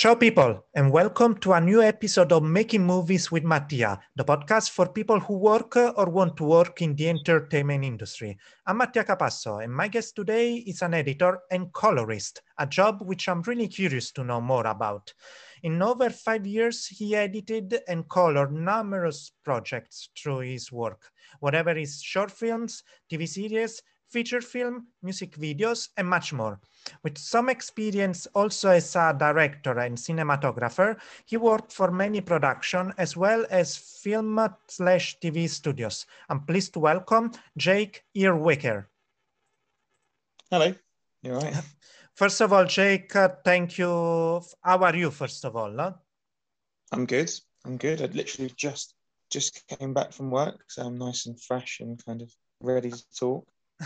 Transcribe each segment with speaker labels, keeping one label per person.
Speaker 1: Ciao, people, and welcome to a new episode of Making Movies with Mattia, the podcast for people who work or want to work in the entertainment industry. I'm Mattia Capasso, and my guest today is an editor and colorist, a job which I'm really curious to know more about. In over 5 years, he edited and colored numerous projects through his work, whatever is short films, TV series, feature film, music videos, and much more. With some experience also as a director and cinematographer, he worked for many productions as well as film/TV studios. I'm pleased to welcome Jake Earwicker.
Speaker 2: Hello, you all right?
Speaker 1: First of all, Jake, thank you. How are you, first of all? Huh?
Speaker 2: I'm good. I literally just came back from work, so I'm nice and fresh and kind of ready to talk.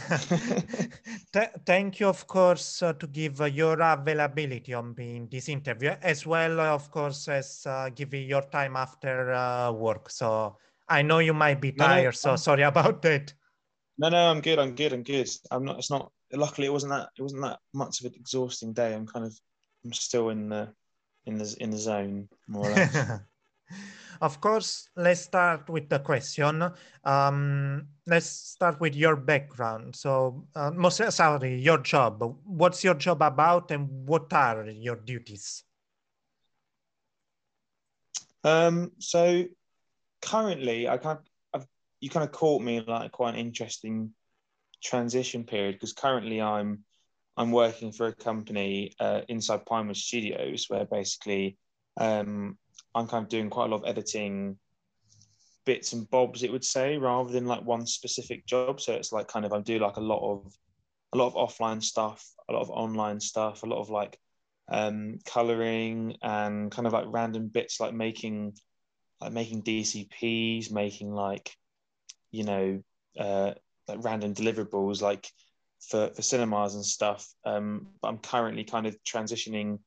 Speaker 1: Thank you, of course, to give your availability on being this interview, as well, of course, as giving your time after work. So I know you might be tired, so sorry about that.
Speaker 2: No, I'm good. I'm good. I'm not. It's not. Luckily, it wasn't that much of an exhausting day. I'm still in the zone, more or less.
Speaker 1: Of course, let's start with the question. Let's start with your background. So, sorry, your job. What's your job about, and what are your duties?
Speaker 2: So currently, you kind of caught me like quite an interesting transition period because currently I'm working for a company inside Pinewood Studios where basically I'm kind of doing quite a lot of editing bits and bobs, it would say, rather than like one specific job. So it's like kind of I do like a lot of offline stuff, a lot of online stuff, a lot of like coloring and kind of like random bits like making DCPs, making like like random deliverables like for cinemas and stuff. But I'm currently kind of transitioning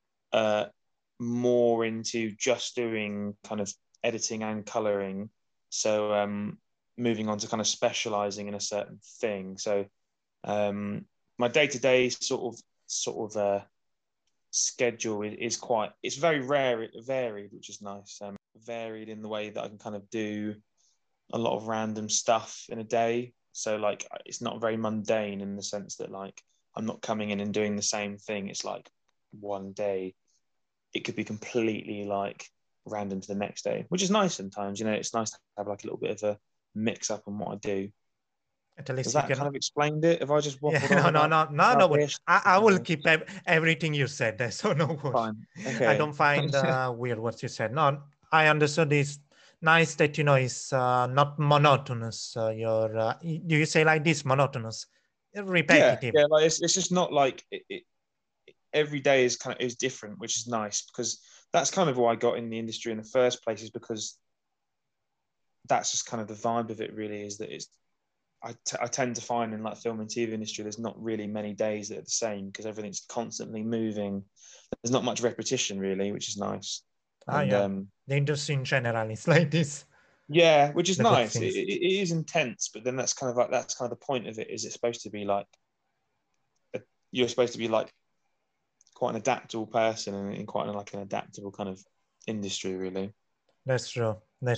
Speaker 2: more into just doing kind of editing and coloring. So moving on to kind of specializing in a certain thing. So my day-to-day sort of schedule it's very varied, which is nice. Varied in the way that I can kind of do a lot of random stuff in a day. So like it's not very mundane in the sense that like I'm not coming in and doing the same thing. It's like one day it could be completely like random to the next day, which is nice sometimes. It's nice to have like a little bit of a mix up on what I do.
Speaker 1: At least
Speaker 2: Has that kind of explained it? Have I just waffled on about
Speaker 1: no.
Speaker 2: this?
Speaker 1: I will keep everything you said, so no worries.
Speaker 2: Fine. Okay.
Speaker 1: I don't find weird what you said. No, I understood. It's nice that it's not monotonous. Do you say like this, monotonous, repetitive?
Speaker 2: Yeah. Like it's just not like every day is different, which is nice because that's kind of why I got in the industry in the first place, is because that's just kind of the vibe of it. Really, is that I tend to find in like film and TV industry, there's not really many days that are the same because everything's constantly moving. There's not much repetition really, which is nice.
Speaker 1: Yeah. The industry in general is like this.
Speaker 2: Yeah, which is nice. It is intense, but then that's kind of the point of it. Is it's supposed to be like you're supposed to be like quite an adaptable person and in quite like an adaptable kind of industry, really.
Speaker 1: That's true.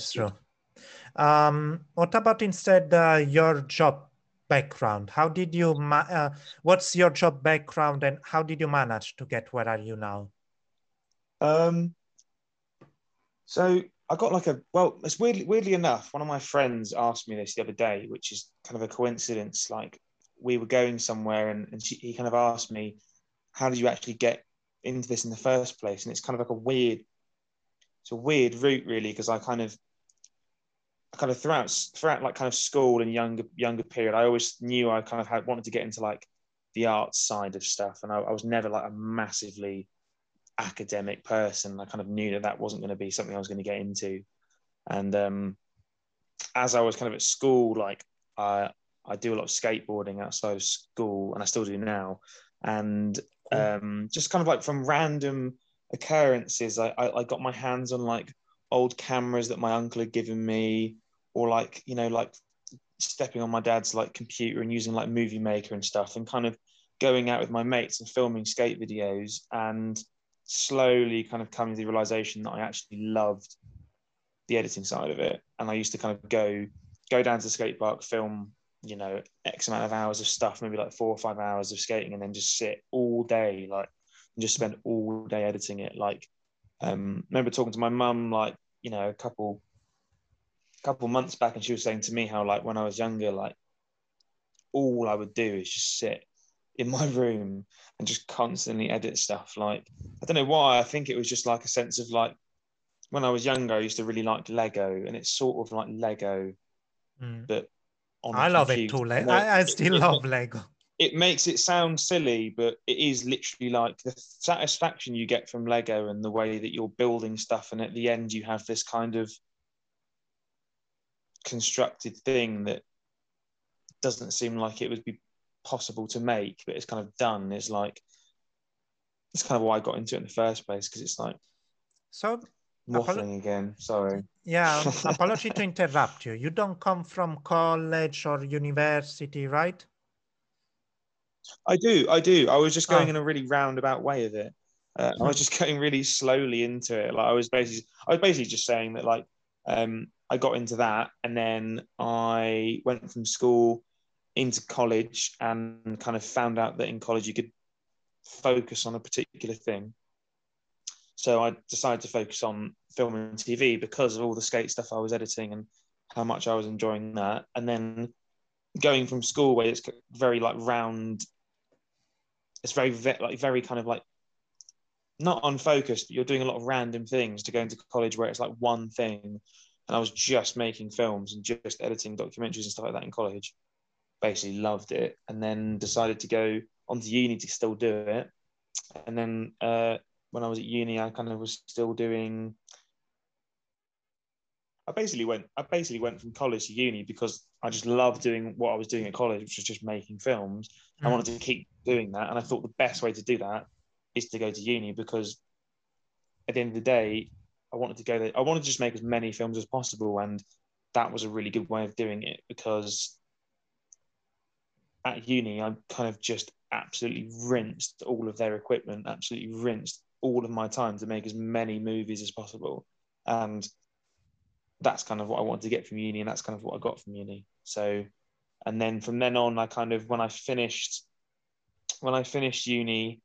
Speaker 1: What about instead your job background? How did you what's your job background and how did you manage to get where are you now?
Speaker 2: So I got it's weirdly enough, one of my friends asked me this the other day, which is kind of a coincidence. Like we were going somewhere and he kind of asked me, how did you actually get into this in the first place? And it's kind of like it's a weird route really, because I kind of throughout like kind of school and younger period, I always knew I kind of wanted to get into like the arts side of stuff. And I was never like a massively academic person. I kind of knew that wasn't going to be something I was going to get into. And as I was kind of at school, like I do a lot of skateboarding outside of school, and I still do now. And just kind of like from random occurrences, I got my hands on like old cameras that my uncle had given me, or like like stepping on my dad's like computer and using like Movie Maker and stuff, and kind of going out with my mates and filming skate videos. And slowly kind of coming to the realization that I actually loved the editing side of it. And I used to kind of go down to the skate park, film, you know, X amount of hours of stuff, maybe like 4 or 5 hours of skating, and then just sit all day, like, and just spend all day editing it. Like, remember talking to my mum, like, you know, a couple months back, and she was saying to me how, like, when I was younger, like, all I would do is just sit in my room and just constantly edit stuff. Like, I don't know why. I think it was just like a sense of, like, when I was younger, I used to really like Lego, and it's sort of like Lego,
Speaker 1: Mm.
Speaker 2: but on a
Speaker 1: I love it
Speaker 2: computer.
Speaker 1: too.
Speaker 2: I know
Speaker 1: I still love Lego.
Speaker 2: it makes it sound silly, but it is literally like the satisfaction you get from Lego and the way that you're building stuff. And at the end, you have this kind of constructed thing that doesn't seem like it would be possible to make, but it's kind of done. It's like, it's kind of why I got into it in the first place, because it's like
Speaker 1: So,
Speaker 2: waffling again. Sorry.
Speaker 1: yeah, apology to interrupt you. You don't come from college or university, right?
Speaker 2: I do. I was just going
Speaker 1: Oh,
Speaker 2: in a really roundabout way of it. I was just going really slowly into it. Like, I was basically just saying that, like, I got into that, and then I went from school into college, and kind of found out that in college you could focus on a particular thing. So I decided to focus on film and TV because of all the skate stuff I was editing and how much I was enjoying that. And then going from school, where it's very like round, it's very kind of like not unfocused, but you're doing a lot of random things, to go into college where it's like one thing. And I was just making films and just editing documentaries and stuff like that in college. Basically loved it, and then decided to go onto uni to still do it. And then when I was at uni, I kind of was still doing. I basically went from college to uni because I just loved doing what I was doing at college, which was just making films. I wanted to keep doing that, and I thought the best way to do that is to go to uni, because at the end of the day, I wanted to go there. I wanted to just make as many films as possible, and that was a really good way of doing it, because at uni, I kind of just absolutely rinsed all of their equipment, absolutely rinsed all of my time to make as many movies as possible. And that's kind of what I wanted to get from uni, and that's kind of what I got from uni. So, and then from then on, I kind of, when I finished uni,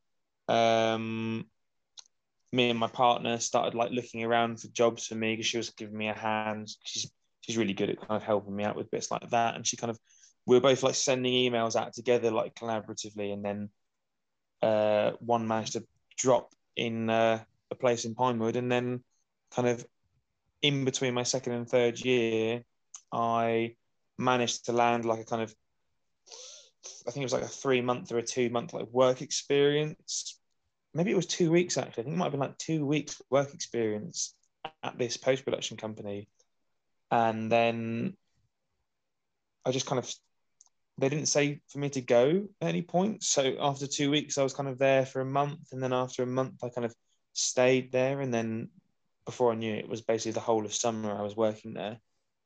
Speaker 2: me and my partner started like looking around for jobs for me, because she was giving me a hand. She's really good at kind of helping me out with bits like that, and she kind of, we were both like sending emails out together, like collaboratively, and then one managed to drop in a place in Pinewood, and then kind of in between my second and third year, I managed to land like a kind of, I think it was like a 3 month or a 2 month like work experience. Maybe it was 2 weeks actually. I think it might have been like 2 weeks work experience at this post production company, and then I just kind of, they didn't say for me to go at any point. So after 2 weeks, I was kind of there for a month, and then after a month, I kind of stayed there, and then before I knew it, was basically the whole of summer I was working there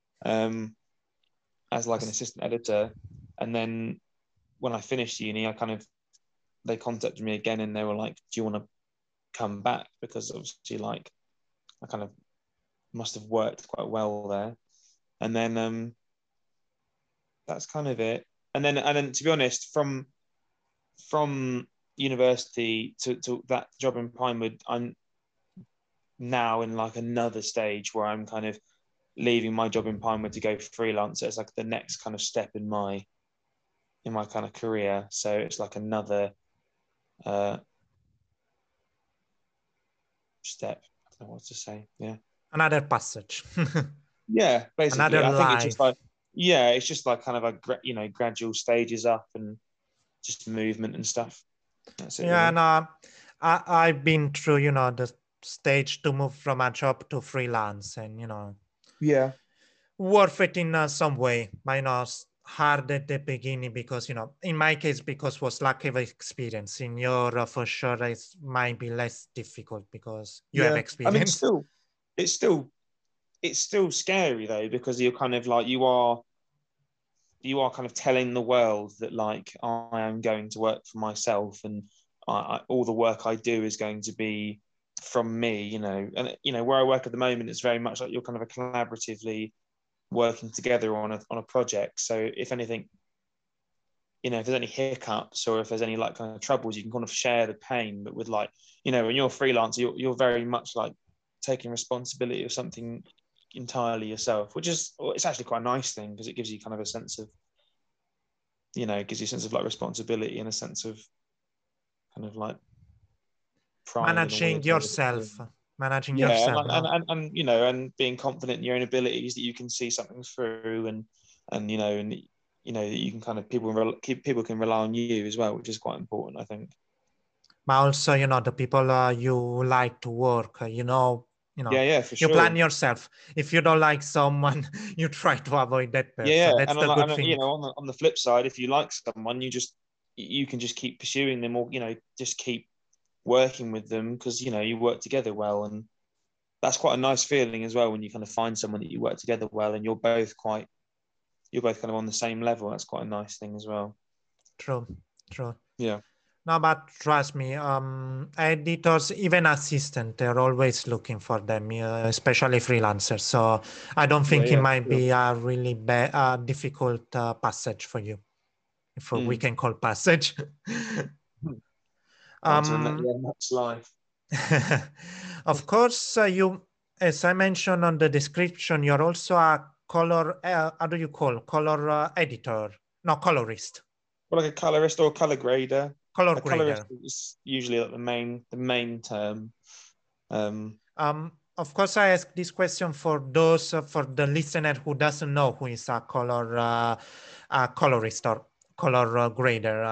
Speaker 2: as like an assistant editor. And then when I finished uni, I kind of, they contacted me again, and they were like, "Do you want to come back?" Because obviously, like, I kind of must have worked quite well there. And then that's kind of it. And then to be honest, from university to that job in Pinewood, I'm now in like another stage where I'm kind of leaving my job in Pinewood to go freelance. It's like the next kind of step in my kind of career. So it's like another uh, step. I don't know what to say. Yeah.
Speaker 1: Another passage.
Speaker 2: Yeah, basically.
Speaker 1: Another
Speaker 2: I think it's just
Speaker 1: life.
Speaker 2: like, yeah, it's just like kind of a gradual stages up and just movement and stuff. That's it,
Speaker 1: Yeah,
Speaker 2: really.
Speaker 1: no, I've been through, the stage to move from a job to freelance, and,
Speaker 2: Yeah.
Speaker 1: worth it in some way. Mine was hard at the beginning because, in my case, because was lack of experience. In your, for sure, it might be less difficult because you have
Speaker 2: Yeah. I mean,
Speaker 1: experience.
Speaker 2: it's still, it's still scary though, because you're kind of like, you are kind of telling the world that, like, I am going to work for myself, and all the work I do is going to be from me, you know. And you know, where I work at the moment is very much like you're kind of a collaboratively working together on a project. So if anything, you know, if there's any hiccups or if there's any like kind of troubles, you can kind of share the pain. But with like, you know, when you're a freelancer, you're very much like taking responsibility of something entirely yourself, which is, it's actually quite a nice thing because it gives you kind of a sense of, you know, it gives you a sense of like responsibility and a sense of kind of like pride in a
Speaker 1: Managing
Speaker 2: weird way.
Speaker 1: yourself, managing
Speaker 2: Yeah,
Speaker 1: yourself, no?
Speaker 2: and you know, and being confident in your own abilities that you can see something through, and you know, and you know, you can kind of people can rely on you as well, which is quite important, I think.
Speaker 1: But also, you know, the people you like to work,
Speaker 2: Yeah, for
Speaker 1: you plan
Speaker 2: sure.
Speaker 1: yourself. If you don't like someone, you try to avoid that
Speaker 2: Yeah,
Speaker 1: person. That's the good
Speaker 2: you
Speaker 1: thing.
Speaker 2: know, on the flip side, if you like someone, you can just keep pursuing them, or you know, just keep working with them because you know you work together well, and that's quite a nice feeling as well when you kind of find someone that you work together well, and you're both kind of on the same level. That's quite a nice thing as well.
Speaker 1: True, true.
Speaker 2: Yeah.
Speaker 1: No, but trust me, editors, even assistant, they're always looking for them, especially freelancers. So I don't
Speaker 2: Yeah,
Speaker 1: think it
Speaker 2: yeah,
Speaker 1: might
Speaker 2: sure.
Speaker 1: be a really difficult passage for you, if we
Speaker 2: Mm.
Speaker 1: can call passage.
Speaker 2: On to the
Speaker 1: um,
Speaker 2: next life.
Speaker 1: of course, you, as I mentioned on the description, you're also a color, how do you call, color editor? No, colorist,
Speaker 2: Well, like a colorist or a color grader.
Speaker 1: color
Speaker 2: A colorist
Speaker 1: grader.
Speaker 2: is usually like the main term.
Speaker 1: Of course, I ask this question for those for the listener who doesn't know who is a colorist or color grader.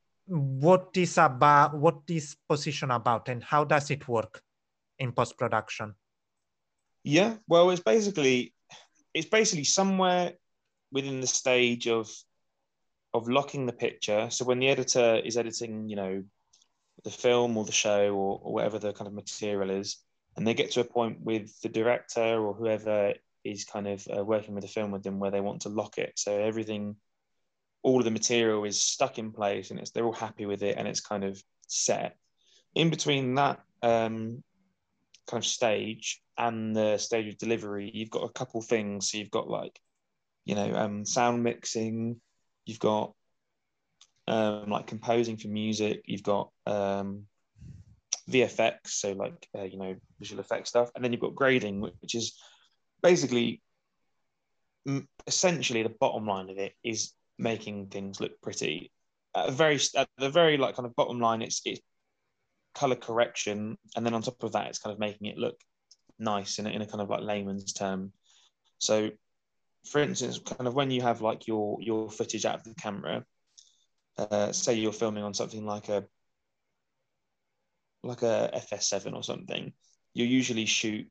Speaker 1: What is position about, and how does it work in post production?
Speaker 2: Yeah, well, it's basically somewhere within the stage of locking the picture. So when the editor is editing, you know, the film or the show or whatever the kind of material is, and they get to a point with the director or whoever is kind of working with the film with them where they want to lock it. So everything, all of the material is stuck in place and they're all happy with it and it's kind of set. In between that kind of stage and the stage of delivery, you've got a couple things. So you've got like, you know, sound mixing, you've got like composing for music, you've got VFX, so like you know, visual effects stuff, and then you've got grading, which is basically essentially the bottom line of it is making things look pretty. At the very like kind of bottom line, it's color correction, and then on top of that, it's kind of making it look nice in a kind of like layman's term. So, for instance, kind of when you have like your footage out of the camera, say you're filming on something like a FS7 or something, you usually shoot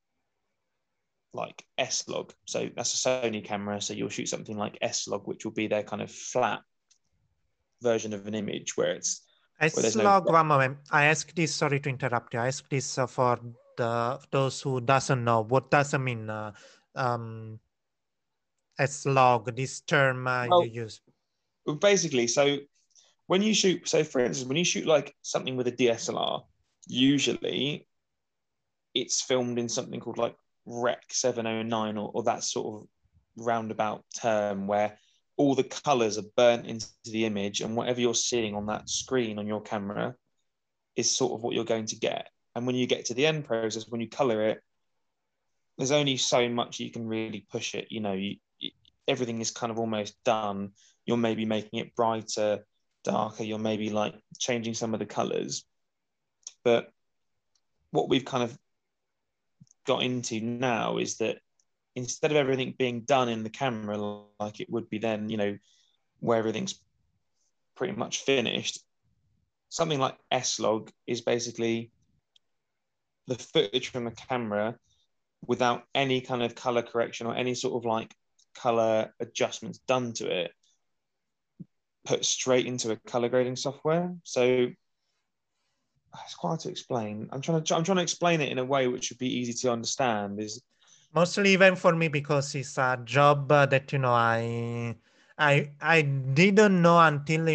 Speaker 2: like S-Log. So that's a Sony camera. So you'll shoot something like S-Log, which will be their kind of flat version of an image where there's no.
Speaker 1: S-Log, one moment. I ask this, sorry to interrupt you. I ask this for those who doesn't know. What does it mean, um, S-Log, this term you
Speaker 2: Well,
Speaker 1: use?
Speaker 2: basically, so when you shoot, so for instance, when you shoot like something with a DSLR, usually it's filmed in something called like Rec 709 or that sort of roundabout term where all the colors are burnt into the image and whatever you're seeing on that screen on your camera is sort of what you're going to get. And when you get to the end process, when you color it, there's only so much you can really push it. You know, everything is kind of almost done. You're maybe making it brighter, darker. You're maybe like changing some of the colors. But what we've kind of got into now is that instead of everything being done in the camera like it would be then, you know, where everything's pretty much finished, something like S-Log is basically the footage from the camera without any kind of color correction or any sort of like color adjustments done to it, put straight into a color grading software. So it's quite hard to explain. I'm trying to explain it in a way which would be easy to understand. Is
Speaker 1: Mostly even for me because it's a job that I didn't know until,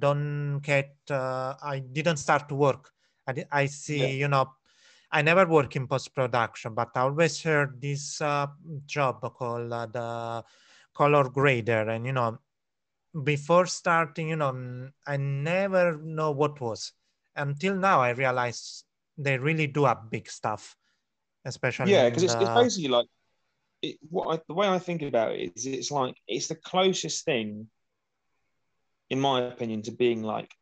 Speaker 1: I didn't start to work. I
Speaker 2: Yeah.
Speaker 1: see, I never work in post-production, but I always heard this job called the color grader. And, before starting, I never know what was. Until now, I realize they really do have big stuff, especially
Speaker 2: Yeah, because
Speaker 1: in
Speaker 2: it's
Speaker 1: the.
Speaker 2: basically like the way I think about it is it's like it's the closest thing, in my opinion, to being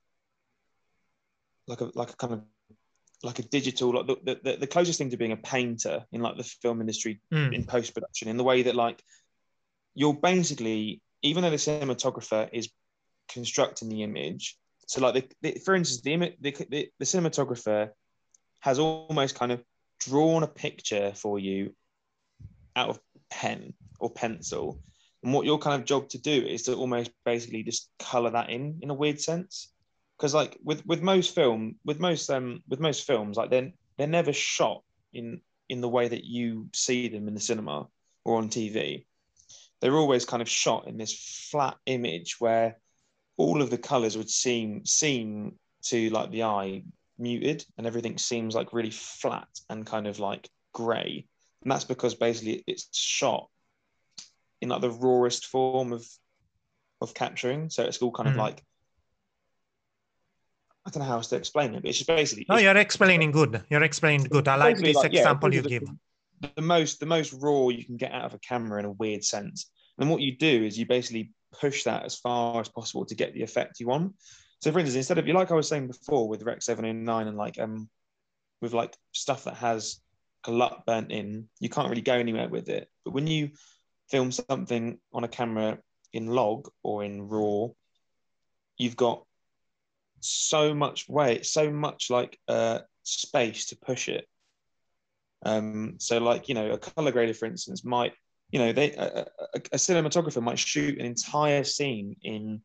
Speaker 2: like a kind of like a digital like the closest thing to being a painter in like the film industry
Speaker 1: Mm,
Speaker 2: in post production, in the way that like you're basically, even though the cinematographer is constructing the image, so like for instance the cinematographer has almost kind of drawn a picture for you out of pen or pencil. And what your kind of job to do is to almost basically just color that in a weird sense. Because like with most films, like they're never shot in the way that you see them in the cinema or on TV. They're always kind of shot in this flat image where all of the colors would seem to like the eye muted, and everything seems like really flat and kind of like gray. And that's because basically it's shot in like the rawest form of capturing. So it's all kind of
Speaker 1: mm.
Speaker 2: like, I don't know how else to explain it, but it's just basically
Speaker 1: No, you're explaining good. You're explaining good. I
Speaker 2: it's
Speaker 1: like
Speaker 2: basically
Speaker 1: this
Speaker 2: like, yeah, it's
Speaker 1: example you
Speaker 2: basically
Speaker 1: give.
Speaker 2: the most raw you can get out of a camera in a weird sense. And what you do is you basically push that as far as possible to get the effect you want. So for instance, instead of, like I was saying before with Rec 709 and like with like stuff that has a LUT burnt in, you can't really go anywhere with it. But when you film something on a camera in log or in raw, you've got so much weight, so much like space to push it. So like, a color grader, for instance, might, a cinematographer might shoot an entire scene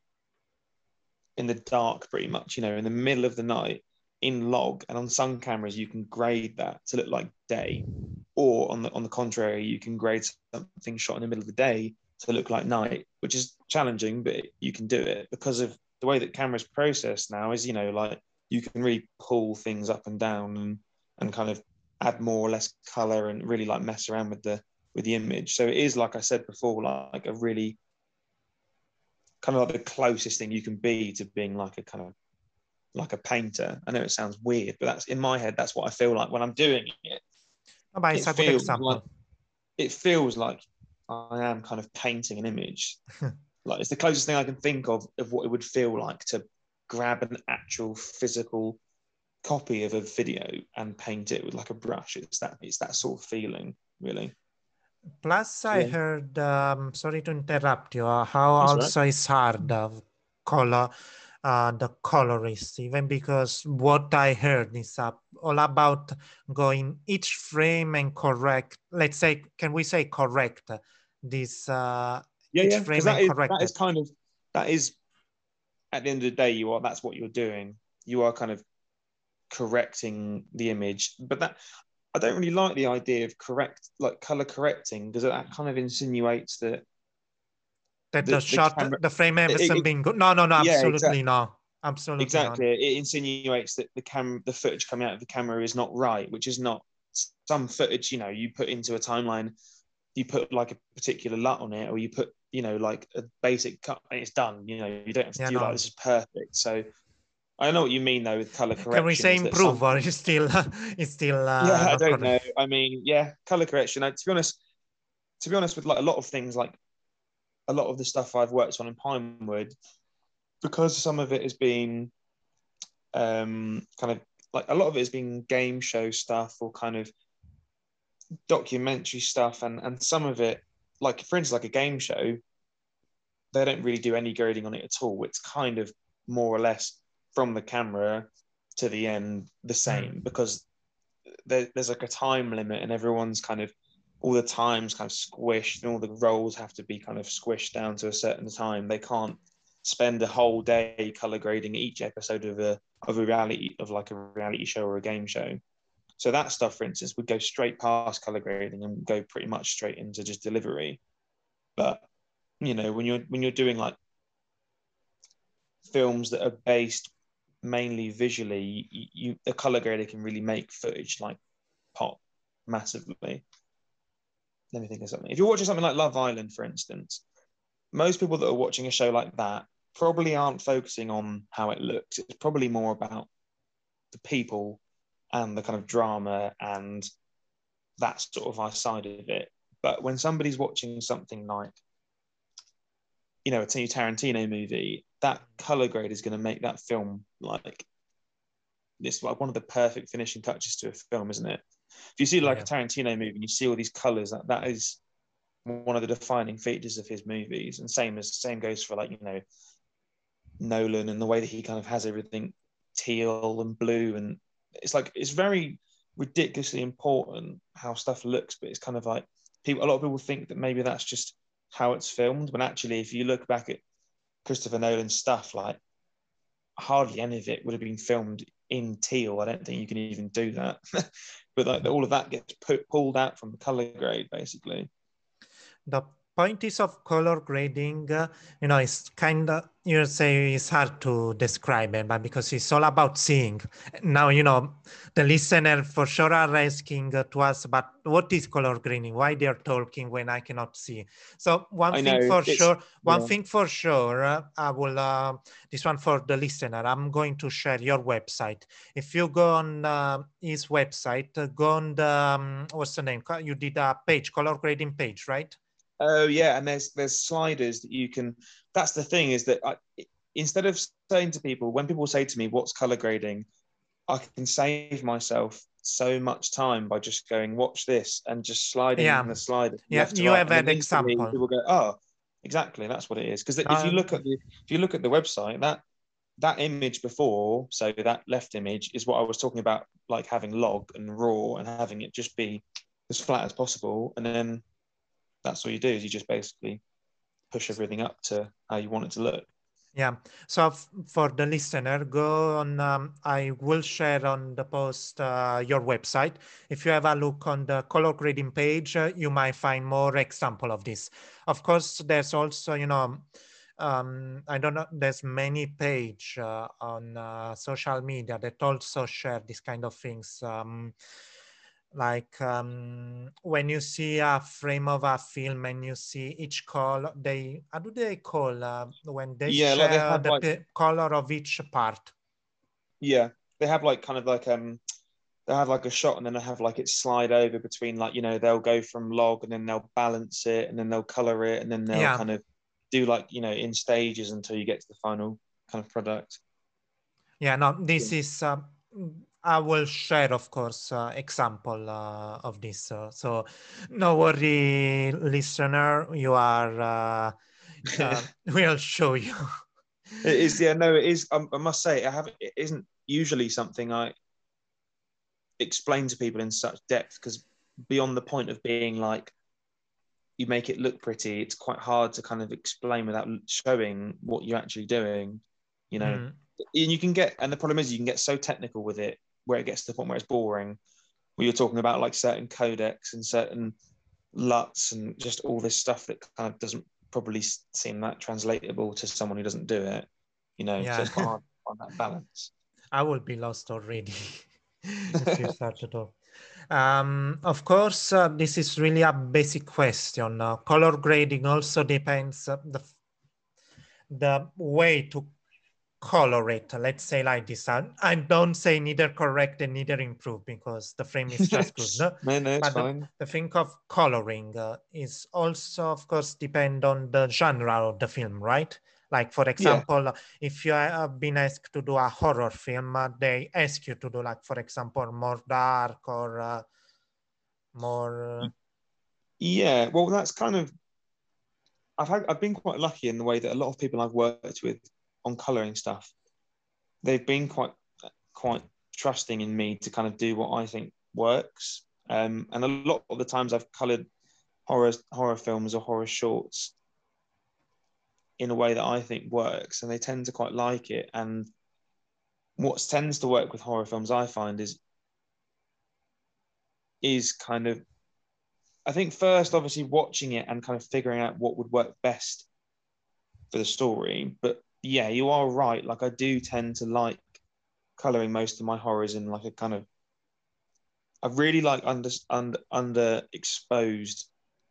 Speaker 2: in the dark, pretty much, in the middle of the night in log, and on some cameras you can grade that to look like day, or on the contrary, you can grade something shot in the middle of the day to look like night, which is challenging, but you can do it because of the way that cameras process now. Is like you can really pull things up and down and kind of add more or less color and really like mess around with the image. So it is, like I said before, like a really kind of like the closest thing you can be to being like a kind of like a painter. I know it sounds weird, but that's, in my head, that's what I feel like when I'm doing it.
Speaker 1: No, but
Speaker 2: It
Speaker 1: it's a good
Speaker 2: feels like
Speaker 1: example.
Speaker 2: it feels like I am kind of painting an image. Like it's the closest thing I can think of what it would feel like to grab an actual physical copy of a video and paint it with like a brush. It's that sort of feeling, really.
Speaker 1: Plus, I
Speaker 2: Yeah,
Speaker 1: heard, sorry to interrupt you, how
Speaker 2: that's right.
Speaker 1: also it's hard of color, the colorist, even because what I heard is all about going each frame and correct, let's say, can we say correct this,
Speaker 2: Yeah,
Speaker 1: each
Speaker 2: yeah, because
Speaker 1: frame
Speaker 2: that
Speaker 1: and
Speaker 2: is
Speaker 1: correct
Speaker 2: that is
Speaker 1: it.
Speaker 2: kind of that is at the end of the day, that's what you're doing. You are kind of correcting the image, but that, I don't really like the idea of color correcting, because that kind of insinuates that
Speaker 1: That the
Speaker 2: the
Speaker 1: shot,
Speaker 2: camera,
Speaker 1: the frame hasn't
Speaker 2: it,
Speaker 1: been good. No, no, no,
Speaker 2: yeah,
Speaker 1: absolutely no. Absolutely not.
Speaker 2: exactly. It insinuates that the footage coming out of the camera is not right, which is not. Some footage, you put into a timeline, you put like a particular LUT on it, or you put, like a basic cut, and it's done. You don't have to
Speaker 1: Yeah,
Speaker 2: do like,
Speaker 1: no.
Speaker 2: this is perfect. So I know what you mean though with color
Speaker 1: Can we
Speaker 2: correction,
Speaker 1: say
Speaker 2: is that
Speaker 1: improve or
Speaker 2: something.
Speaker 1: is still, it's still
Speaker 2: Yeah, I
Speaker 1: not
Speaker 2: don't
Speaker 1: correct?
Speaker 2: know. I mean, yeah, color correction. To be honest, with like a lot of things, like a lot of the stuff I've worked on in Pinewood, because some of it has been kind of like, a lot of it has been game show stuff or kind of documentary stuff, and some of it, like for instance, like a game show, they don't really do any grading on it at all. It's kind of more or less from the camera to the end the
Speaker 1: Mm.
Speaker 2: same, because there's like a time limit, and everyone's kind of, all the times kind of squished, and all the roles have to be kind of squished down to a certain time. They can't spend a whole day color grading each episode of a reality show or a game show. So that stuff, for instance, would go straight past color grading and go pretty much straight into just delivery. But when you're doing like films that are based mainly visually, a color grader can really make footage like pop massively. Let me think of something. If you're watching something like Love Island, for instance, most people that are watching a show like that probably aren't focusing on how it looks. It's probably more about the people and the kind of drama and that sort of side of it. But when somebody's watching something like, you know, a Tarantino movie, that color grade is going to make that film like it's like one of the perfect finishing touches to a film, isn't it? If you see like a Tarantino movie and you see all these colors, that is one of the defining features of his movies. And same goes for, like, you know, Nolan and the way that he kind of has everything teal and blue, and it's like it's very ridiculously important how stuff looks, but it's kind of like a lot of people think that maybe that's just how it's filmed, when actually if you look back at Christopher Nolan's stuff, like hardly any of it would have been filmed in teal. I don't think you can even do that. But like all of that gets pulled out from the color grade, basically.
Speaker 1: The point is of color grading, you know, it's kind of, you say it's hard to describe it, but because it's all about seeing. Now, you know, the listener for sure are asking to us, but what is color grading? Why they're talking when I cannot see? So one thing for sure, I will, this one for the listener, I'm going to share your website. If you go on his website, go on the, what's the name? You did a page, color grading page, right?
Speaker 2: Oh yeah, and there's sliders that you can. That's the thing, is that instead of saying to people, when people say to me, "What's color grading?" I can save myself so much time by just going, "Watch this," and just sliding the slider left to
Speaker 1: you
Speaker 2: right.
Speaker 1: have an example.
Speaker 2: People go, "Oh, exactly, that's what it is." Because if you look at the website, that image before, so that left image is what I was talking about, like having log and raw and having it just be as flat as possible, and then that's all you do, is you just basically push everything up to how you want it to look.
Speaker 1: Yeah. So for the listener, go on. I will share on the post your website. If you have a look on the color grading page, you might find more example of this. Of course, there's also, you know, I don't know, there's many page on social media that also share this kind of things. Like when you see a frame of a film and you see each color, they, how do they call when they share
Speaker 2: like they have
Speaker 1: the color of each part?
Speaker 2: Yeah, they have like kind of like they have like a shot, and then they have like it slide over between, like, you know, they'll go from log and then they'll balance it and then they'll color it and then they'll kind of do, like, you know, in stages until you get to the final kind of product.
Speaker 1: Yeah, no, this is I will share, of course, example of this. So no worry, listener, you are, we'll show you.
Speaker 2: It is, yeah, no, it is. I must say, it isn't usually something I explain to people in such depth, because beyond the point of being like, you make it look pretty, it's quite hard to kind of explain without showing what you're actually doing, you know. And you can get, and the problem is you can get so technical with it where it gets to the point where it's boring, where you're talking about like certain codecs and certain LUTs and just all this stuff that kind of doesn't probably seem that translatable to someone who doesn't do it, you know. So it's quite hard on that balance.
Speaker 1: I will be lost already if you start to talk. Of course, this is really a basic question. Color grading also depends the way to color it. Let's say like this. I don't say neither correct and neither improve, because the frame is just good. No,
Speaker 2: it's
Speaker 1: but
Speaker 2: fine.
Speaker 1: the thing of coloring is also, of course, depend on the genre of the film, right? Like, for example, if you have been asked to do a horror film, they ask you to do, like, for example, more dark or more.
Speaker 2: Yeah, well, that's kind of, I've been quite lucky in the way that a lot of people I've worked with on coloring stuff, they've been quite trusting in me to kind of do what I think works. And a lot of the times I've colored horror films or horror shorts in a way that I think works, and they tend to quite like it. And what tends to work with horror films, I find, is kind of, I think first, obviously, watching it and kind of figuring out what would work best for the story. But yeah, you are right. Like I do tend to like coloring most of my horrors in like a kind of, I really like underexposed,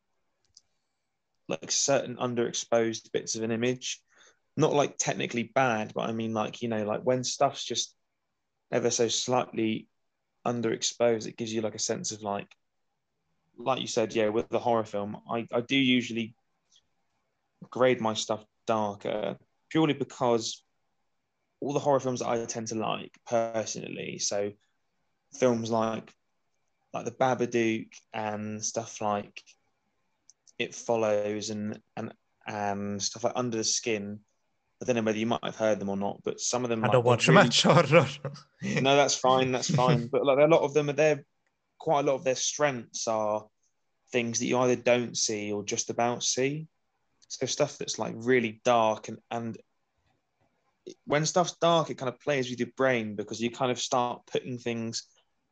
Speaker 2: like certain underexposed bits of an image. Not like technically bad, but I mean like, like when stuff's just ever so slightly underexposed, it gives you like a sense of like you said, yeah, with the horror film, I do usually grade my stuff darker purely because all the horror films that I tend to like personally, so films like The Babadook and stuff like It Follows and stuff like Under the Skin. I don't know whether you might have heard them or not, but some of them
Speaker 1: I
Speaker 2: like
Speaker 1: don't
Speaker 2: they're
Speaker 1: watch
Speaker 2: really
Speaker 1: much horror.
Speaker 2: no, that's fine, that's fine. But like a lot of them are there. Quite a lot of their strengths are things that you either don't see or just about see. So stuff that's like really dark and when stuff's dark, it kind of plays with your brain because you kind of start putting things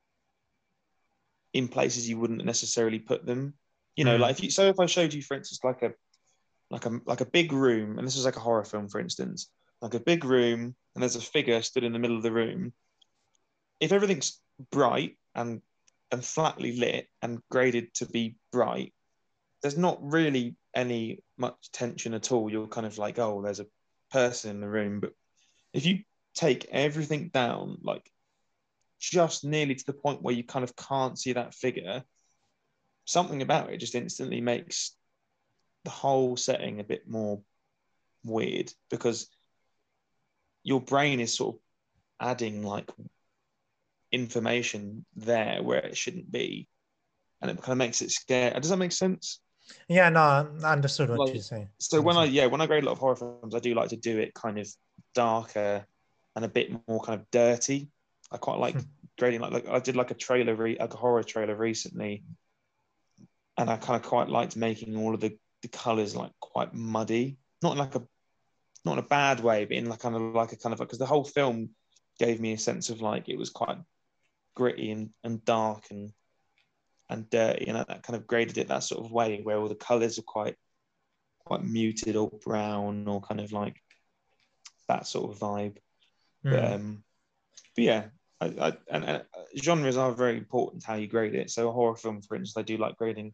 Speaker 2: in places you wouldn't necessarily put them. Like if I showed you, for instance, like a big room, and this is like a horror film, for instance, like a big room, and there's a figure stood in the middle of the room. If everything's bright and flatly lit and graded to be bright, there's not really any much tension at all. You're kind of like, oh, there's a person in the room. But if you take everything down, like just nearly to the point where you kind of can't see that figure, something about it just instantly makes the whole setting a bit more weird because your brain is sort of adding like information there where it shouldn't be, and it kind of makes it scary. Does that make sense?
Speaker 1: Yeah, no, I understood what
Speaker 2: Like,
Speaker 1: you say.
Speaker 2: so when I grade a lot of horror films, I do like to do it kind of darker and a bit more kind of dirty. I quite like grading like I did like like a horror trailer recently, and I kind of quite liked making all of the colors like quite muddy, not in a bad way, but in like kind of because the whole film gave me a sense of like it was quite gritty and dark and dirty, and I kind of graded it that sort of way where all the colors are quite muted or brown or kind of like that sort of vibe. But yeah, and genres are very important how you grade it. So a horror film, for instance, I do like grading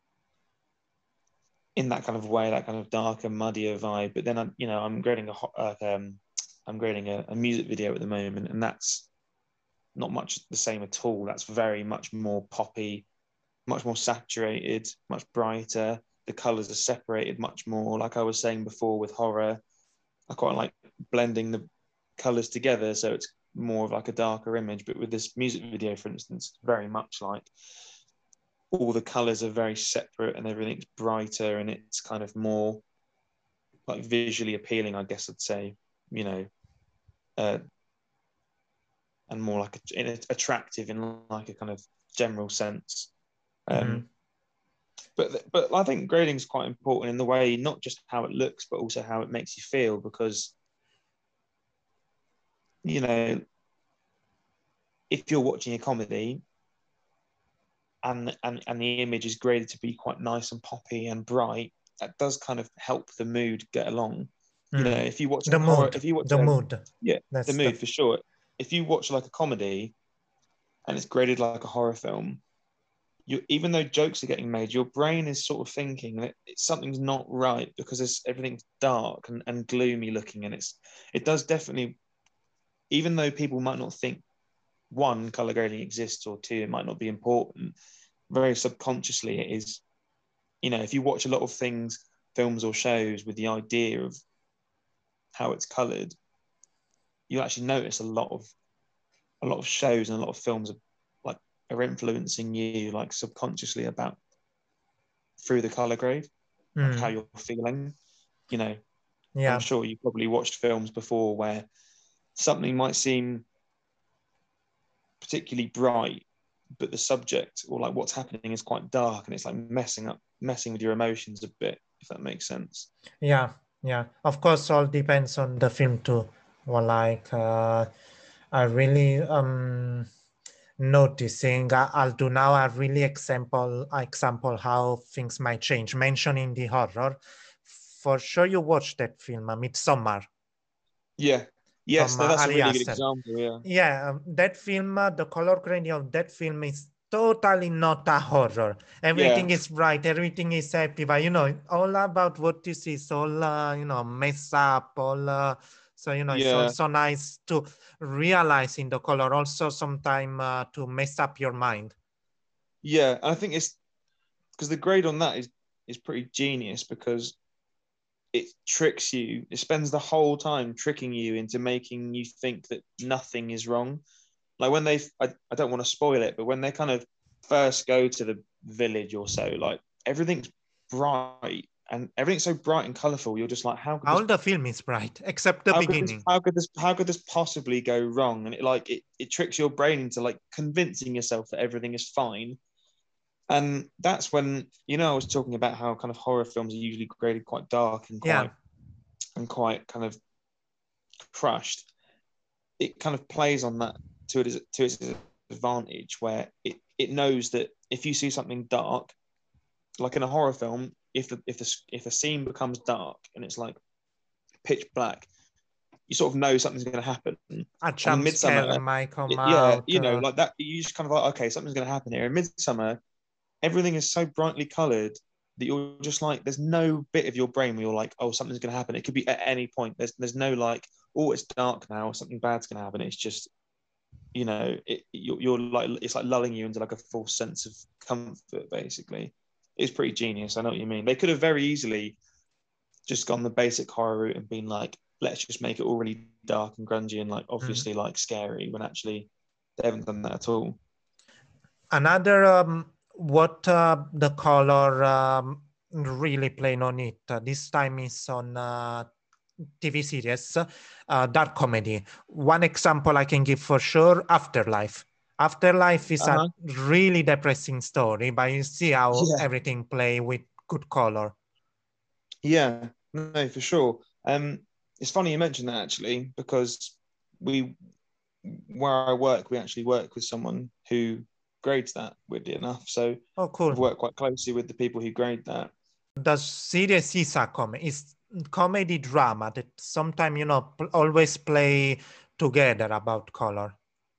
Speaker 2: in that kind of way, that kind of darker, muddier vibe. But then I'm grading I'm grading a music video at the moment, and that's not much the same at all. That's very much more poppy, much more saturated, much brighter. The colors are separated much more. Like I was saying before with horror, I quite like blending the colors together, so it's more of like a darker image. But with this music video, for instance, very much like all the colors are very separate and everything's brighter and it's kind of more like visually appealing, I guess I'd say, uh, and more like attractive in like a kind of general sense. But I think grading is quite important in the way, not just how it looks, but also how it makes you feel, because if you're watching a comedy and the image is graded to be quite nice and poppy and bright, that does kind of help the mood get along. If you watch
Speaker 1: the
Speaker 2: horror,
Speaker 1: mood,
Speaker 2: if you watch
Speaker 1: the mood.
Speaker 2: yeah,
Speaker 1: That's
Speaker 2: the mood for sure. If you watch like a comedy and it's graded like a horror film, even though jokes are getting made, your brain is sort of thinking that something's not right because everything's dark and gloomy looking, and it does definitely, even though people might not think one, color grading exists, or two, it might not be important, very subconsciously it is. If you watch a lot of films or shows with the idea of how it's colored, you actually notice a lot of shows and a lot of films are influencing you like subconsciously about through the color grade, like how you're feeling. I'm sure you probably watched films before where something might seem particularly bright, but the subject or like what's happening is quite dark, and it's like messing with your emotions a bit, if that makes sense.
Speaker 1: Yeah, of course, all depends on the film too. Or like I really noticing, I'll do now a really example how things might change, mentioning the horror. For sure you watched that film, Midsommar.
Speaker 2: Yeah. Yes,
Speaker 1: from
Speaker 2: that's a
Speaker 1: Ari
Speaker 2: really good
Speaker 1: Aster.
Speaker 2: example. Yeah.
Speaker 1: Yeah, that film, the color grading of that film is totally not a horror.
Speaker 2: Yeah.
Speaker 1: Everything is bright, everything is happy, but all about what you see is all mess up, all so it's
Speaker 2: Yeah.
Speaker 1: also nice to realize in the color, also sometime to mess up your mind.
Speaker 2: Yeah. And I think it's because the grade on that is pretty genius because it tricks you. It spends the whole time tricking you into making you think that nothing is wrong. Like when I don't want to spoil it, but when they kind of first go to the village or so, like everything's bright and everything's so bright and colorful. You're just like,
Speaker 1: All the film is bright, except the beginning.
Speaker 2: how could this possibly go wrong? And it tricks your brain into like convincing yourself that everything is fine. And that's when, I was talking about how kind of horror films are usually graded quite dark and
Speaker 1: Yeah.
Speaker 2: quite kind of crushed. It kind of plays on that to its advantage, where it knows that if you see something dark, like in a horror film, if the scene becomes dark and it's like pitch black, you sort of know something's going to happen.
Speaker 1: A
Speaker 2: And in
Speaker 1: jump scare
Speaker 2: Midsummer,
Speaker 1: might come
Speaker 2: yeah,
Speaker 1: out.
Speaker 2: like that, you just kind of like, okay, something's going to happen here. In Midsummer, everything is so brightly coloured that you're just like, there's no bit of your brain where you're like, oh, something's going to happen. It could be at any point. There's no like, oh, it's dark now, something bad's going to happen. It's just, you're like, it's like lulling you into like a false sense of comfort, basically. It's pretty genius. I know what you mean. They could have very easily just gone the basic horror route and been like, let's just make it all really dark and grungy and like obviously like scary, when actually they haven't done that at all.
Speaker 1: Another what the color really playing on it. This time is on TV series, dark comedy. One example I can give for sure, Afterlife. Afterlife is a really depressing story, but you see how everything play with good color.
Speaker 2: Yeah, no, for sure. It's funny you mentioned that actually, because where I work, we actually work with someone who grades that, weirdly enough. So
Speaker 1: oh, cool.
Speaker 2: I've worked quite closely with the people who grade that.
Speaker 1: The series is a comedy. It's comedy drama that sometimes, always play together about color.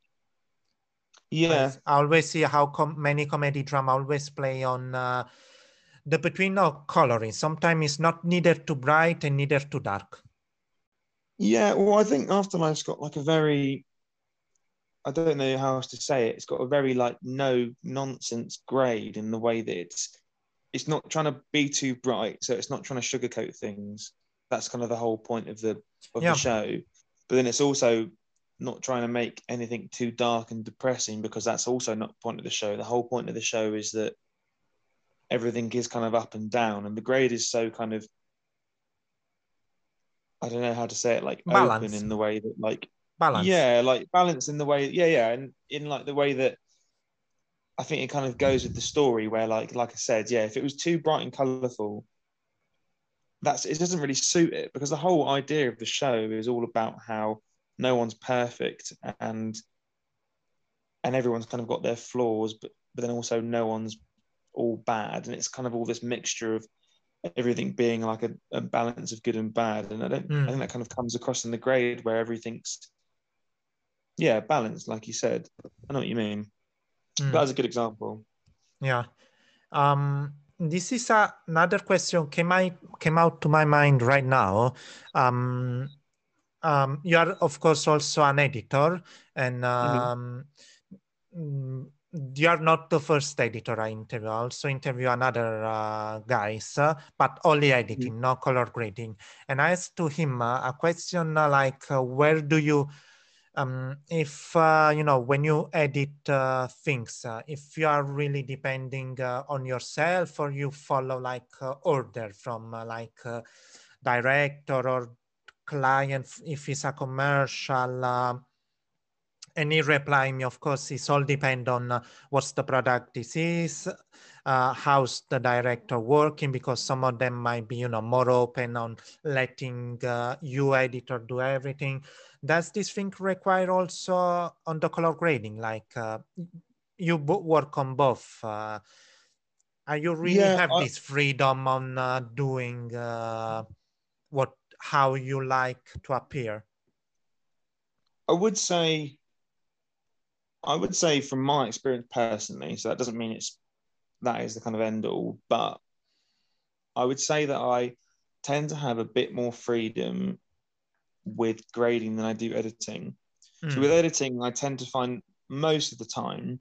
Speaker 2: Yeah.
Speaker 1: I always see how many comedy drama always play on the between of coloring. Sometimes it's not neither too bright and neither too dark.
Speaker 2: Yeah, well, I think Afterlife's got like a very, I don't know how else to say it. It's got a very like no nonsense grade in the way that it's not trying to be too bright, so it's not trying to sugarcoat things. That's kind of the whole point of the show. But then it's also not trying to make anything too dark and depressing, because that's also not the point of the show. The whole point of the show is that everything is kind of up and down, and the grade is so kind of, I don't know how to say it, like
Speaker 1: balance.
Speaker 2: Open in the way that like
Speaker 1: balance.
Speaker 2: Yeah, like balance in the way, yeah, and in like the way that I think it kind of goes with the story, where like I said, yeah, if it was too bright and colourful, it doesn't really suit it, because the whole idea of the show is all about how no one's perfect, and everyone's kind of got their flaws, but then also no one's all bad, and it's kind of all this mixture of everything being like a balance of good and bad. And I think that kind of comes across in the grade, where everything's balanced, like you said. I know what you mean. That was a good example.
Speaker 1: Yeah. This is another question came out to my mind right now. You are, of course, also an editor, and you are not the first editor I interview. I also interview another guys, but only editing, no color grading. And I asked to him a question like, where do you, if when you edit things, if you are really depending on yourself, or you follow like order from director or client, if it's a commercial. And he replied me, of course, it's all depend on what's the product this is, how's the director working, because some of them might be, more open on letting you editor do everything. Does this thing require also on the color grading? Like you work on both. You really have this freedom on doing how you like to appear?
Speaker 2: I would say, from my experience personally, so that doesn't mean that is the kind of end all, but I would say that I tend to have a bit more freedom with grading than I do editing. So with editing, I tend to find most of the time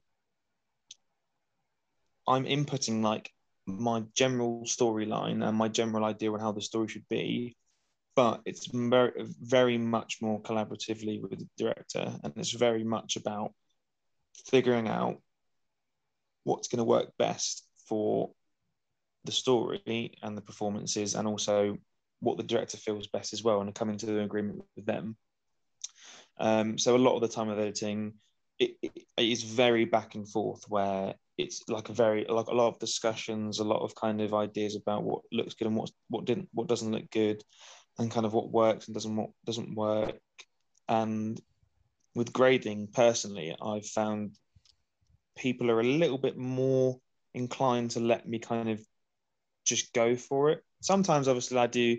Speaker 2: I'm inputting like my general storyline and my general idea on how the story should be, but it's very, very much more collaboratively with the director, and it's very much about figuring out what's going to work best for the story and the performances, and also what the director feels best as well, and coming to an agreement with them. So a lot of the time of editing, it is very back and forth, where it's like a lot of discussions, a lot of kind of ideas about what looks good and what doesn't look good, and kind of what works and doesn't work. And with grading, personally, I've found people are a little bit more inclined to let me kind of just go for it. Sometimes, obviously, I do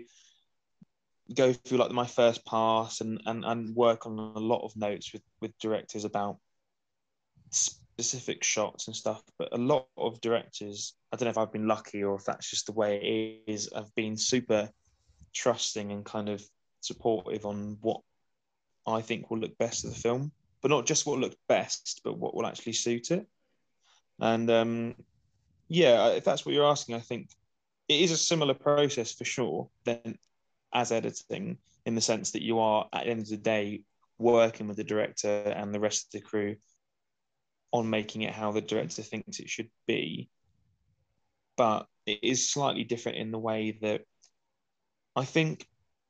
Speaker 2: go through like my first pass and work on a lot of notes with directors about specific shots and stuff. But a lot of directors, I don't know if I've been lucky or if that's just the way it is, have been super trusting and kind of supportive on what I think will look best to the film, but not just what looked best, but what will actually suit it. And yeah, if that's what you're asking, I think it is a similar process for sure then as editing, in the sense that you are at the end of the day working with the director and the rest of the crew on making it how the director thinks it should be. But it is slightly different in the way that I think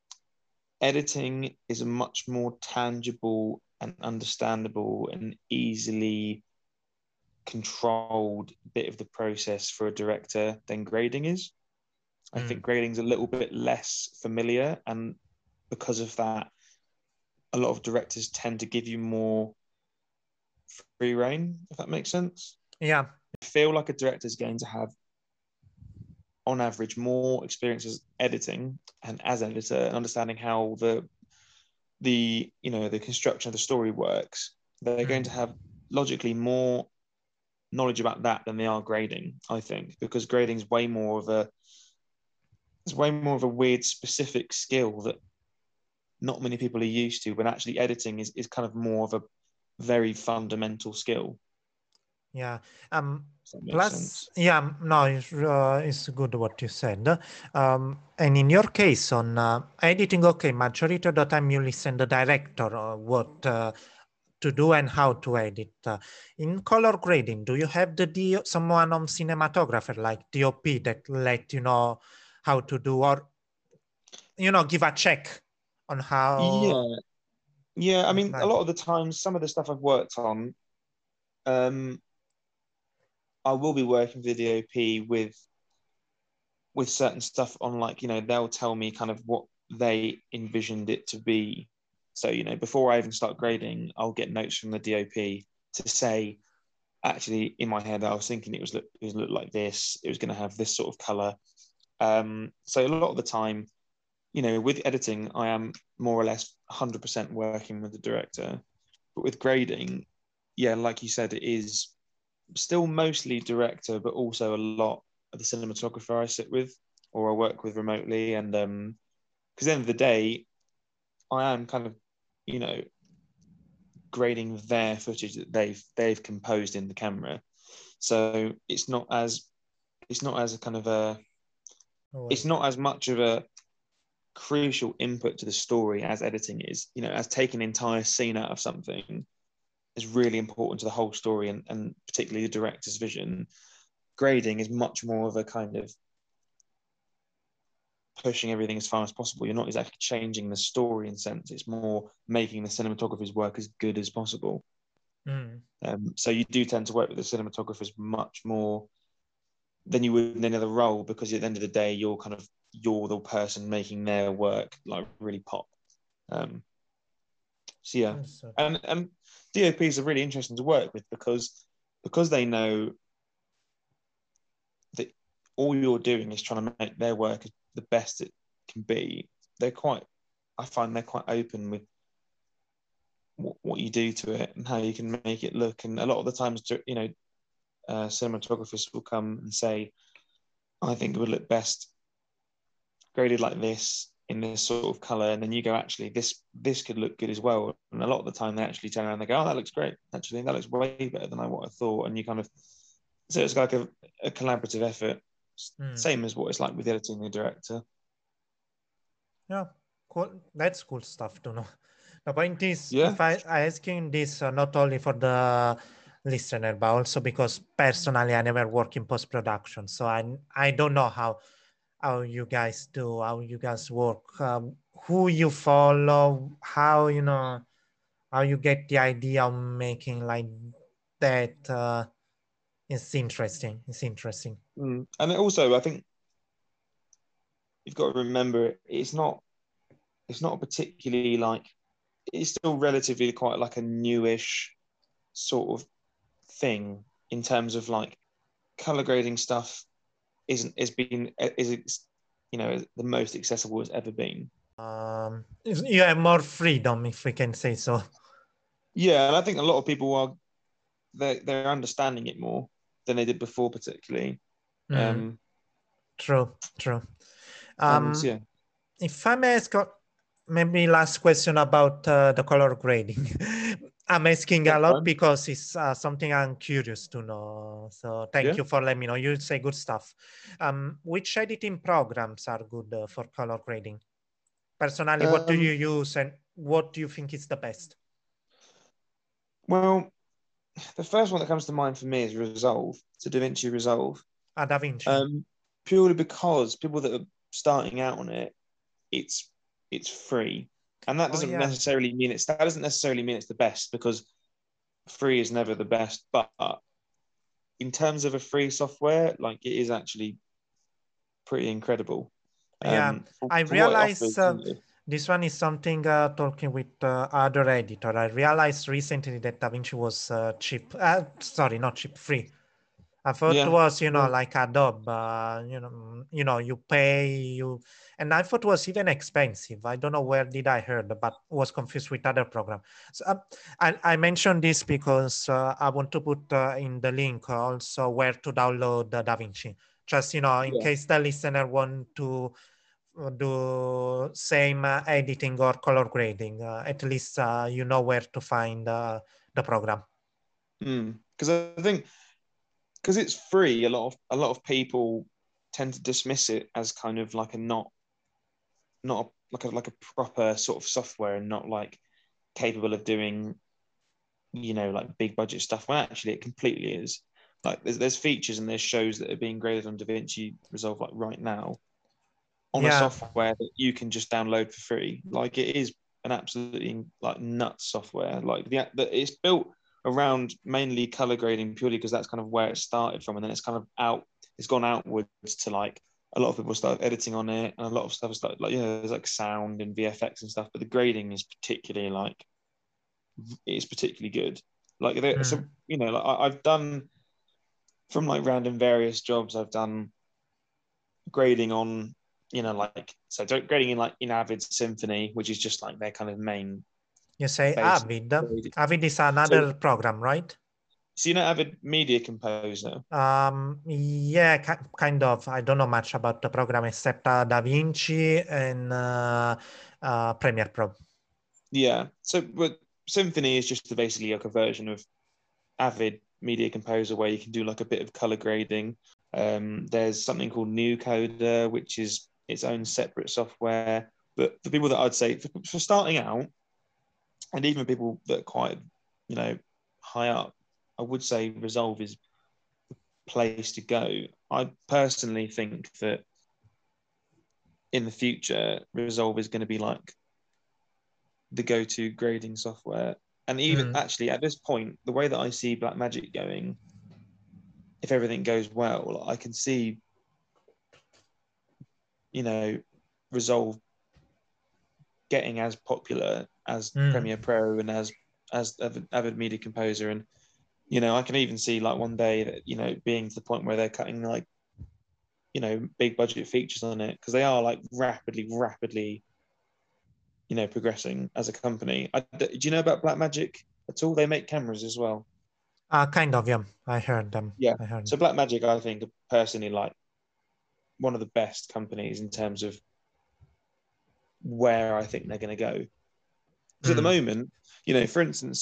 Speaker 2: editing is a much more tangible and understandable and easily controlled bit of the process for a director than grading is. I think grading's a little bit less familiar, and because of that, a lot of directors tend to give you more free reign, if that makes sense.
Speaker 1: Yeah.
Speaker 2: I feel like a director is going to have, on average, more experience as editing and as editor, and understanding how the construction of the story works. They're going to have logically more knowledge about that than they are grading, I think, because grading is way more of a weird specific skill that not many people are used to, when actually editing is kind of more of a very fundamental skill.
Speaker 1: Yeah.
Speaker 2: Plus,
Speaker 1: sense. Yeah, no, it's good what you said. And in your case on editing, okay, majority of the time you listen the director what to do and how to edit. In color grading, do you have someone on cinematographer like DOP that let you know how to do, or give a check on how?
Speaker 2: Yeah. I mean, a lot of the times, some of the stuff I've worked on, I will be working with the DOP with certain stuff on, like, they'll tell me kind of what they envisioned it to be. So, before I even start grading, I'll get notes from the DOP to say, actually, in my head, I was thinking it was look like this. It was going to have this sort of color. So a lot of the time, with editing, I am more or less 100% working with the director. But with grading, yeah, like you said, it is still mostly director, but also a lot of the cinematographer I sit with or I work with remotely. And because at the end of the day, I am kind of, grading their footage that they've composed in the camera. So it's not as a kind of a it's not as much of a crucial input to the story as editing is. As taking an entire scene out of something is really important to the whole story, and particularly the director's vision. Grading is much more of a kind of pushing everything as far as possible. You're not exactly changing the story in a sense. It's more making the cinematographer's work as good as possible. So you do tend to work with the cinematographers much more than you would in any other role, because at the end of the day, you're the person making their work like really pop. So yeah, and DOPs are really interesting to work with because they know that all you're doing is trying to make their work the best it can be. I find they're quite open with what you do to it and how you can make it look. And a lot of the times, you know, cinematographers will come and say, I think it would look best graded like this in this sort of color, and then you go, actually this could look good as well. And a lot of the time they actually turn around and they go, oh, that looks great, actually that looks way better than what I thought. And you kind of, so it's like a collaborative effort, same as what it's like with editing the director.
Speaker 1: Yeah, cool. That's cool stuff to know. The point is,
Speaker 2: Yeah.
Speaker 1: if I asking this not only for the listener, but also because personally I never work in post production, so I don't know how you guys do, how you guys work, who you follow, how how you get the idea of making like that. It's interesting. It's interesting.
Speaker 2: And also, I think you've got to remember it's not particularly like, it's still relatively quite like a newish sort of thing in terms of like color grading stuff is you know, the most accessible it's ever been.
Speaker 1: You have more freedom, if we can say so.
Speaker 2: Yeah, and I think a lot of people are they're understanding it more than they did before, particularly.
Speaker 1: True.
Speaker 2: Yeah.
Speaker 1: If I may ask, maybe last question about the color grading. I'm asking a lot because it's something I'm curious to know. So thank you for letting me know. You say good stuff. Which editing programs are good for color grading? Personally, what do you use and what do you think is the best?
Speaker 2: Well, the first one that comes to mind for me is Resolve. So DaVinci Resolve.
Speaker 1: DaVinci.
Speaker 2: Purely because people that are starting out on it, it's free, and that doesn't necessarily mean it's the best, because free is never the best. But in terms of a free software, like, it is actually pretty incredible.
Speaker 1: I realized this one is something talking with other editor. I realized recently that DaVinci was cheap. Sorry, not cheap, free. I thought it was, like Adobe, you pay, and I thought it was even expensive. I don't know where did I heard, but was confused with other program. So I mentioned this because I want to put in the link also where to download the DaVinci. Just, in case the listener want to do same editing or color grading, at least you know where to find the program.
Speaker 2: Because I think, because it's free, a lot of people tend to dismiss it as kind of like like a proper sort of software, and not like capable of doing, like big budget stuff. Well, actually, it completely is. Like, there's features and there's shows that are being graded on DaVinci Resolve like right now on a software that you can just download for free. Like, it is an absolutely like nuts software. Like, it's built around mainly color grading purely because that's kind of where it started from, and then it's kind of it's gone outwards to like a lot of people started editing on it, and a lot of stuff started like, there's like sound and VFX and stuff, but the grading is particularly like, it's particularly good. Like, so, like I've done, from like random various jobs, I've done grading on, so grading in Avid Symphony, which is just like their kind of main.
Speaker 1: You say Avid. Avid is another program, right?
Speaker 2: So Avid Media Composer?
Speaker 1: Yeah, kind of. I don't know much about the program except DaVinci and Premiere Pro.
Speaker 2: Yeah. So, but Symphony is just basically like a version of Avid Media Composer where you can do like a bit of color grading. There's something called Nucoder, which is its own separate software. But for people that I'd say for starting out, and even people that are quite, high up, I would say Resolve is the place to go. I personally think that in the future, Resolve is going to be like the go-to grading software. And even actually at this point, the way that I see Blackmagic going, if everything goes well, I can see, Resolve getting as popular as Premiere Pro and as Avid Media Composer. And, I can even see like one day that, being to the point where they're cutting like, big budget features on it, because they are like rapidly progressing as a company. Do you know about Blackmagic at all? They make cameras as well.
Speaker 1: Kind of, yeah. I heard them.
Speaker 2: Yeah.
Speaker 1: I heard.
Speaker 2: So Blackmagic, I think, are personally like one of the best companies in terms of where I think they're going to go. Because at the moment, for instance,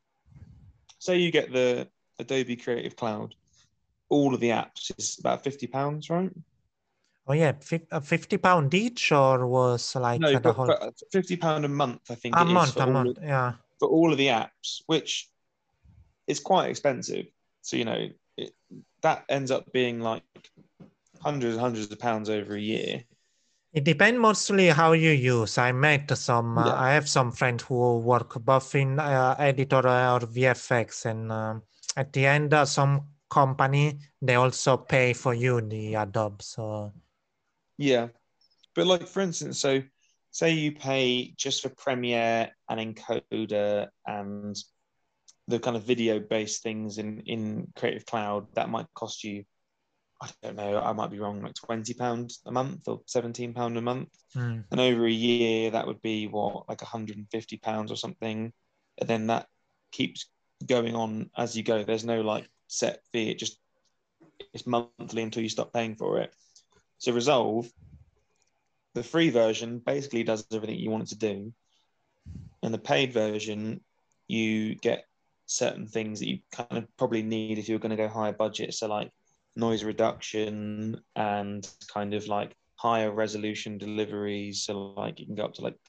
Speaker 2: say you get the Adobe Creative Cloud, all of the apps is about £50, right?
Speaker 1: Oh yeah, £50 each, or was like
Speaker 2: No,
Speaker 1: the whole
Speaker 2: for £50 a month, I think it is
Speaker 1: a month, yeah.
Speaker 2: for all of the apps, which is quite expensive. So that ends up being like hundreds and hundreds of pounds over a year.
Speaker 1: It depends mostly how you use. I met some.
Speaker 2: Yeah.
Speaker 1: I have some friends who work both in editor or VFX, and at the end, some company they also pay for you the Adobe. So
Speaker 2: Yeah, but like for instance, so say you pay just for Premiere and Encoder and the kind of video based things in Creative Cloud, that might cost you, I don't know, I might be wrong, like £20 a month or £17 a month. And over a year, that would be what, like £150 or something. And then that keeps going on as you go. There's no like set fee. It's monthly until you stop paying for it. So Resolve, the free version basically does everything you want it to do. And the paid version, you get certain things that you kind of probably need if you're going to go higher budget. So like noise reduction and kind of like higher resolution deliveries. So like you can go up to like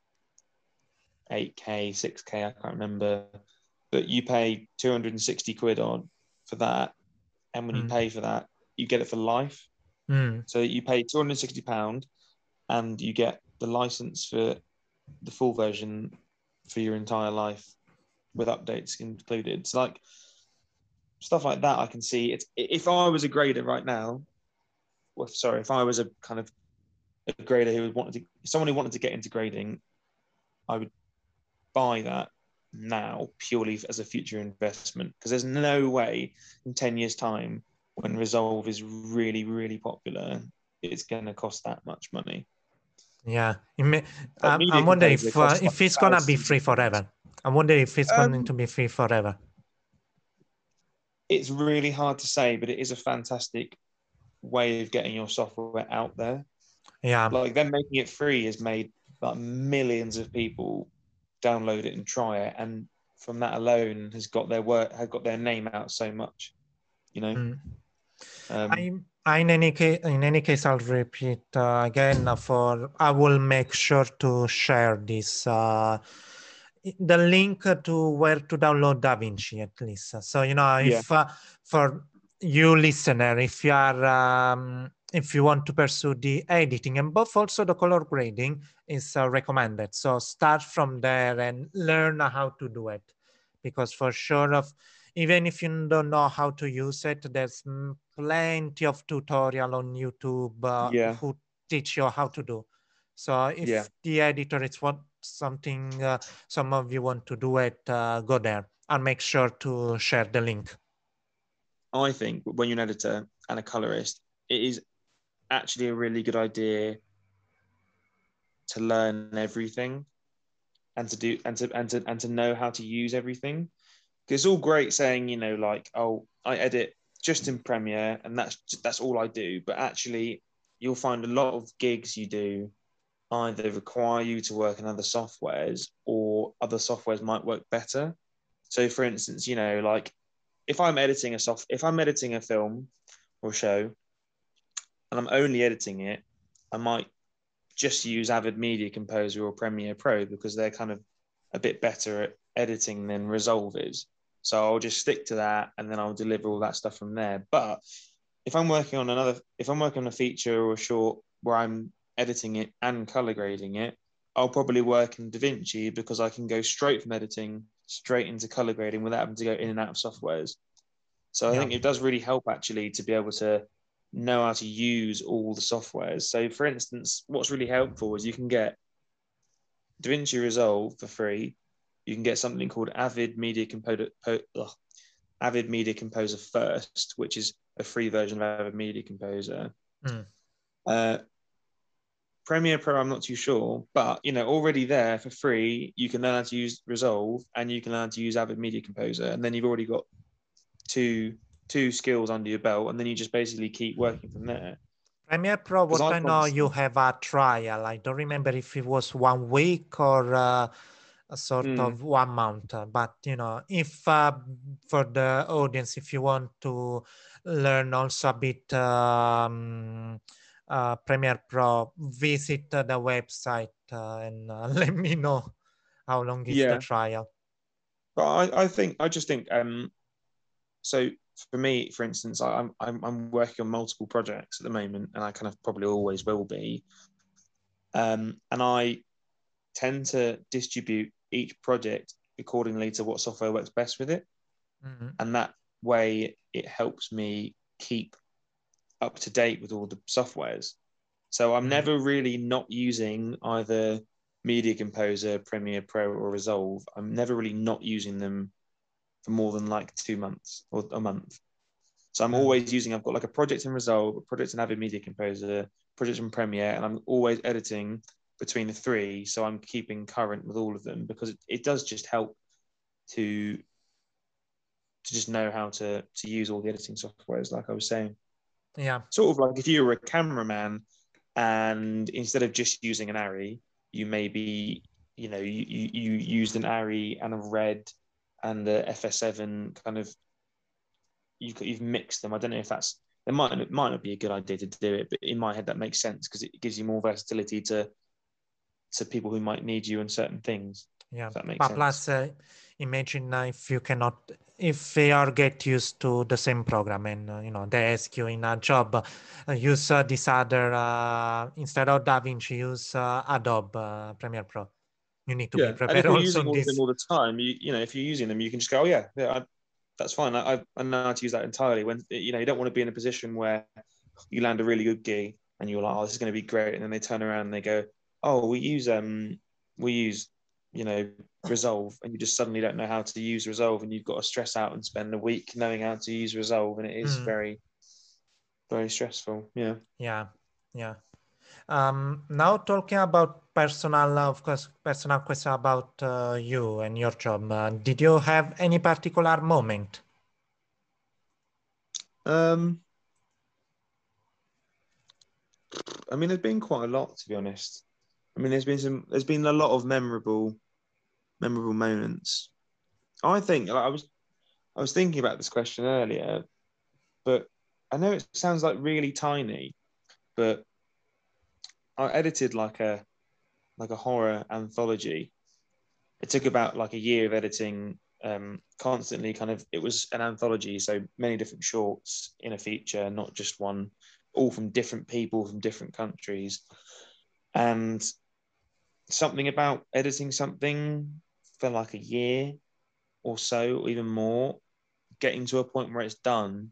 Speaker 2: 8K, 6K, I can't remember. But you pay 260 quid on for that. And when you pay for that, you get it for life. So you pay £260 and you get the license for the full version for your entire life with updates included. So like stuff like that, I can see it's, if I was a grader right now, if I was a kind of a grader someone who wanted to get into grading, I would buy that now purely as a future investment, because there's no way in 10 years time when Resolve is really, really popular, it's going to cost that much money.
Speaker 1: Yeah,
Speaker 2: Like
Speaker 1: I'm wondering if
Speaker 2: like
Speaker 1: it's gonna be free forever. I wonder if it's going to be free forever.
Speaker 2: It's really hard to say, but it is a fantastic way of getting your software out there.
Speaker 1: Yeah,
Speaker 2: like them making it free has made like millions of people download it and try it, and from that alone has got their name out so much,
Speaker 1: in any case, I'll repeat again. I will make sure to share this the link to where to download DaVinci at least. So if for you listener, if you are if you want to pursue the editing and both also the color grading is recommended. So start from there and learn how to do it, because for sure even if you don't know how to use it, there's plenty of tutorial on YouTube who teach you how to do. So if the editor is something some of you want to do it, go there. I'll make sure to share the link.
Speaker 2: I think when you're an editor and a colorist, it is actually a really good idea to learn everything and to know how to use everything. Because it's all great saying, like, oh, I edit just in Premiere and that's all I do. But actually, you'll find a lot of gigs you do either require you to work in other softwares, or other softwares might work better. So, for instance, like if I'm editing a film or show, and I'm only editing it, I might just use Avid Media Composer or Premiere Pro because they're kind of a bit better at editing than Resolve is. So I'll just stick to that and then I'll deliver all that stuff from there. But if I'm working on a feature or a short where I'm editing it and color grading it, I'll probably work in DaVinci because I can go straight from editing straight into color grading without having to go in and out of softwares. So I think it does really help actually to be able to know how to use all the softwares. So for instance, what's really helpful is you can get DaVinci Resolve for free. You can get something called Avid Media Composer First, which is a free version of Avid Media Composer. Premiere Pro, I'm not too sure, but already there for free, you can learn how to use Resolve and you can learn how to use Avid Media Composer, and then you've already got two skills under your belt, and then you just basically keep working from there.
Speaker 1: Premiere Pro,
Speaker 2: Because
Speaker 1: what
Speaker 2: I
Speaker 1: I know,
Speaker 2: constantly,
Speaker 1: you have a trial. I don't remember if it was 1 week or a sort of 1 month. But, if for the audience, if you want to learn also a bit Premiere Pro, visit the website and let me know how long is the
Speaker 2: yeah.
Speaker 1: trial.
Speaker 2: But I just think so for me, for instance, I'm working on multiple projects at the moment, and I kind of probably always will be. And I tend to distribute each project accordingly to what software works best with it.
Speaker 1: Mm-hmm.
Speaker 2: And that way it helps me keep up to date with all the softwares. So I'm never really not using either Media Composer, Premiere Pro, or Resolve. I'm never really not using them for more than like 2 months or a month. So I'm always using, I've got like a project in Resolve, a project in Avid Media Composer, project in Premiere, and I'm always editing between the three. So I'm keeping current with all of them, because it does just help to just know how to use all the editing softwares, like I was saying.
Speaker 1: Yeah.
Speaker 2: Sort of like if you were a cameraman and instead of just using an ARRI, you maybe, you used an ARRI and a Red and the FS7 kind of, you've mixed them. I don't know if that's, it might not be a good idea to do it, but in my head that makes sense because it gives you more versatility to people who might need you in certain things.
Speaker 1: Yeah,
Speaker 2: If that makes
Speaker 1: but
Speaker 2: sense.
Speaker 1: plus, imagine if you cannot, if they are get used to the same program and they ask you in a job, use this other instead of DaVinci, use Adobe Premiere Pro. You need to be
Speaker 2: Yeah, and
Speaker 1: prepared
Speaker 2: if you're
Speaker 1: also
Speaker 2: using
Speaker 1: on
Speaker 2: all of them
Speaker 1: this.
Speaker 2: all the time, if you're using them, you can just go, oh yeah, that's fine. I know how to use that entirely. When you don't want to be in a position where you land a really good gig and you're like, oh, this is going to be great, and then they turn around and they go, oh, we use Resolve, and you just suddenly don't know how to use Resolve, and you've got to stress out and spend a week knowing how to use Resolve, and it is very, very stressful. Yeah.
Speaker 1: Yeah, yeah. Now talking about personal, of course, personal question about you and your job. Did you have any particular moment?
Speaker 2: I mean, there's been quite a lot, to be honest. I mean, there's been a lot of memorable moments. I think I was thinking about this question earlier, but I know it sounds like really tiny, but I edited like a horror anthology. It took about like a year of editing, constantly kind of, it was an anthology, so many different shorts in a feature, not just one, all from different people from different countries. And something about editing something for like a year or so, or even more, getting to a point where it's done.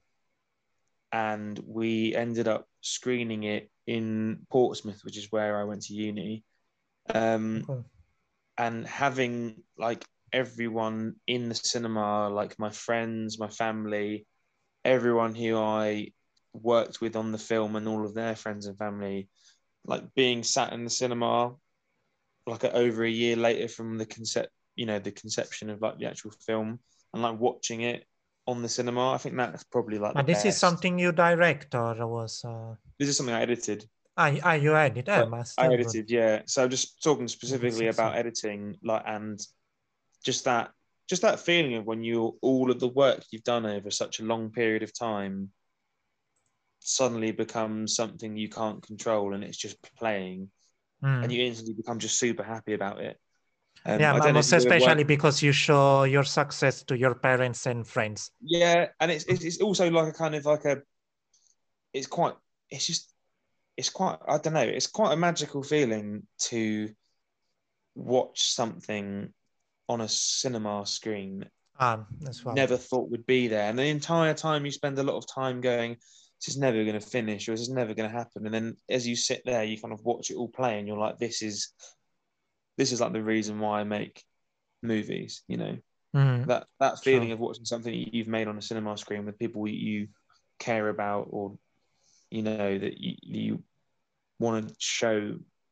Speaker 2: And we ended up screening it in Portsmouth, which is where I went to uni.
Speaker 1: Okay.
Speaker 2: And having like everyone in the cinema, like my friends, my family, everyone who I worked with on the film and all of their friends and family, like being sat in the cinema like over a year later from the conception of like the actual film, and like watching it on the cinema. I think that's probably like the
Speaker 1: But this is
Speaker 2: best.
Speaker 1: something you direct or was
Speaker 2: This is something I edited.
Speaker 1: you edit,
Speaker 2: But
Speaker 1: but
Speaker 2: I
Speaker 1: still good.
Speaker 2: edited, yeah. So I'm just talking
Speaker 1: Good
Speaker 2: specifically
Speaker 1: success.
Speaker 2: about editing, like, and just that feeling of when all of the work you've done over such a long period of time suddenly becomes something you can't control, and it's just playing, and you instantly become just super happy about it.
Speaker 1: Yeah,
Speaker 2: I don't know if
Speaker 1: most
Speaker 2: you've ever
Speaker 1: especially
Speaker 2: worked.
Speaker 1: because you show your success to your parents and friends.
Speaker 2: Yeah, and it's also like a kind of like a, it's quite, it's quite, I don't know, it's quite a magical feeling to watch something on a cinema screen
Speaker 1: As well.
Speaker 2: never thought would be there, and the entire time you spend a lot of time going, this is never going to finish, or this is never going to happen, and then as you sit there you kind of watch it all play and you're like, this is like the reason why I make movies, that
Speaker 1: Sure.
Speaker 2: feeling of watching something you've made on a cinema screen with people you care about, or that you want to show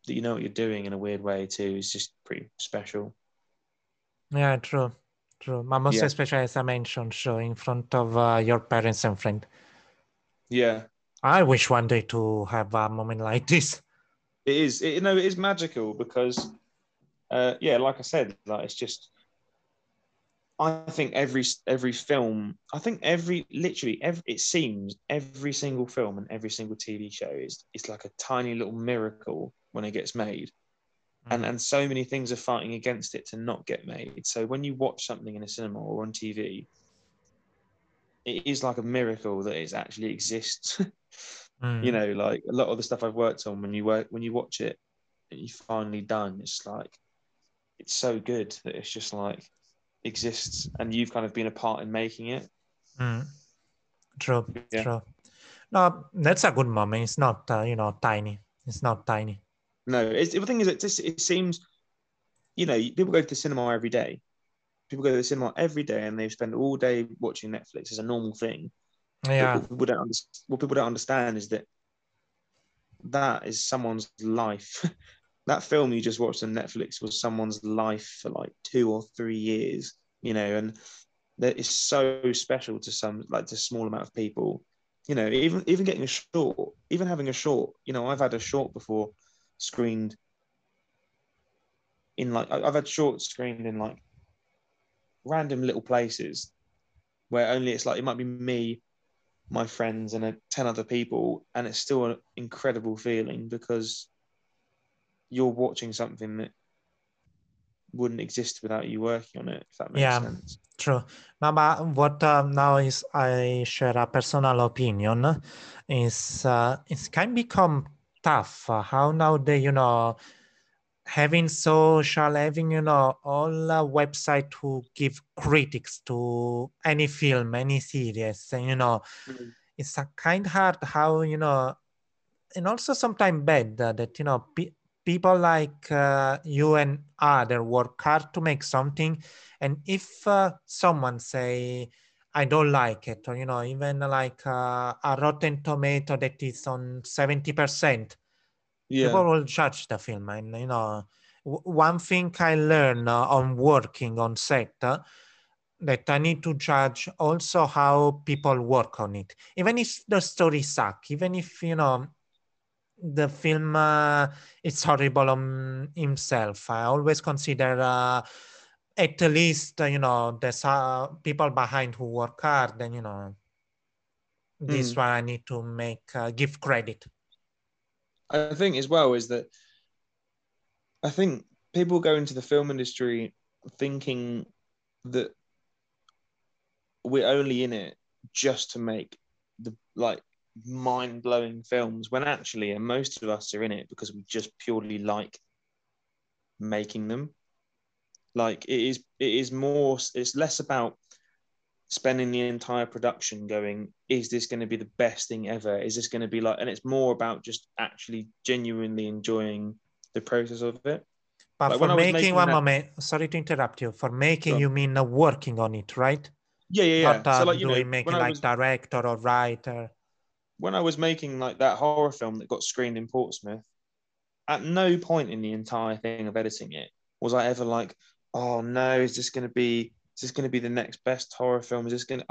Speaker 2: that you know what you're doing in a weird way too is just pretty special.
Speaker 1: Yeah, true. But most
Speaker 2: Yeah.
Speaker 1: especially, as I mentioned, show in front of your parents and friends.
Speaker 2: Yeah.
Speaker 1: I wish one day to have a moment like this.
Speaker 2: It is, it is magical because, yeah, like I said, like it's just, I think every film, I think literally every, it seems every single film and every single TV show is it's like a tiny little miracle when it gets made, and so many things are fighting against it to not get made. So when you watch something in a cinema or on TV, it is like a miracle that it actually exists. You know, like a lot of the stuff I've worked on, when you watch it and you're finally done, it's like it's so good that it's just like exists, and you've kind of been a part in making it.
Speaker 1: True,
Speaker 2: Yeah.
Speaker 1: true. No, that's a good moment. It's not, tiny. It's not tiny.
Speaker 2: No, the thing is, it seems, people go to the cinema every day. People go to the cinema every day, and they spend all day watching Netflix as a normal thing. But
Speaker 1: Yeah.
Speaker 2: what people don't understand is that that is someone's life. That film you just watched on Netflix was someone's life for like 2 or 3 years, and that is so special to to a small amount of people. Even getting a short, even having a short, I've had a short before screened in like, I've had shorts screened in like random little places where only it's like, it might be me, my friends, and 10 other people, and it's still an incredible feeling because you're watching something that wouldn't exist without you working on it, if that makes
Speaker 1: Yeah,
Speaker 2: sense.
Speaker 1: true. Now, but what now is I share a personal opinion is it can become tough how now they having social, having all website who give critics to any film, any series, and
Speaker 2: Mm.
Speaker 1: it's a kind hard how and also sometimes bad that people like you and other work hard to make something, and if someone say I don't like it, or even like a Rotten Tomato that is on 70%, people
Speaker 2: Yeah.
Speaker 1: will judge the film. And one thing I learned on working on set, that I need to judge also how people work on it, even if the story suck, even if the film is horrible on himself. I always consider at least there's people behind who work hard, and this
Speaker 2: Mm.
Speaker 1: one I need to make give credit.
Speaker 2: I think as well is that I think people go into the film industry thinking that we're only in it just to make the like mind-blowing films, when actually, and most of us are in it because we just purely like making them. Like it's less about spending the entire production going, is this going to be the best thing ever? Is this going to be like, and it's more about just actually genuinely enjoying the process of it.
Speaker 1: But
Speaker 2: Like
Speaker 1: for
Speaker 2: when I was
Speaker 1: making,
Speaker 2: making
Speaker 1: one
Speaker 2: that,
Speaker 1: moment, sorry to interrupt you. For making,
Speaker 2: go
Speaker 1: you mean working on it, right?
Speaker 2: yeah, yeah,
Speaker 1: Not
Speaker 2: yeah. So like,
Speaker 1: doing making like director or writer.
Speaker 2: when I was making like that horror film that got screened in Portsmouth, at no point in the entire thing of editing it was I ever like, oh no, is this going to be the next best horror film? Is this going to,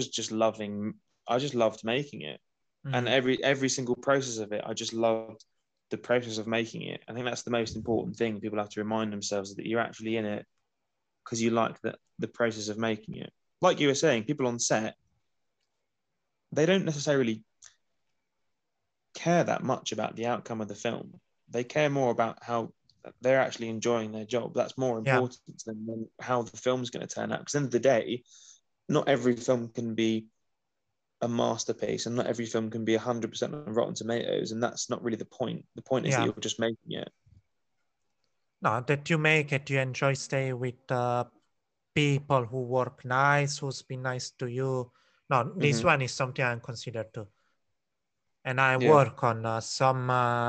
Speaker 2: I just loved making it. And every single process of it, I just loved the process of making it. I think that's the most important thing people have to remind themselves, that you're actually in it because you like the process of making it. Like you were saying, people on set, they don't necessarily care that much about the outcome of the film. They care more about how they're actually enjoying their job. That's more
Speaker 1: Yeah.
Speaker 2: important than how the film's going to turn out. Because at the end of the day, not every film can be a masterpiece, and not every film can be 100% on Rotten Tomatoes, and that's not really the point. The point is that
Speaker 1: Yeah.
Speaker 2: you're just making it.
Speaker 1: No, that you make it, you enjoy stay with people who work nice, who's been nice to you. No, this one is something I consider too. And I
Speaker 2: Yeah.
Speaker 1: work on some.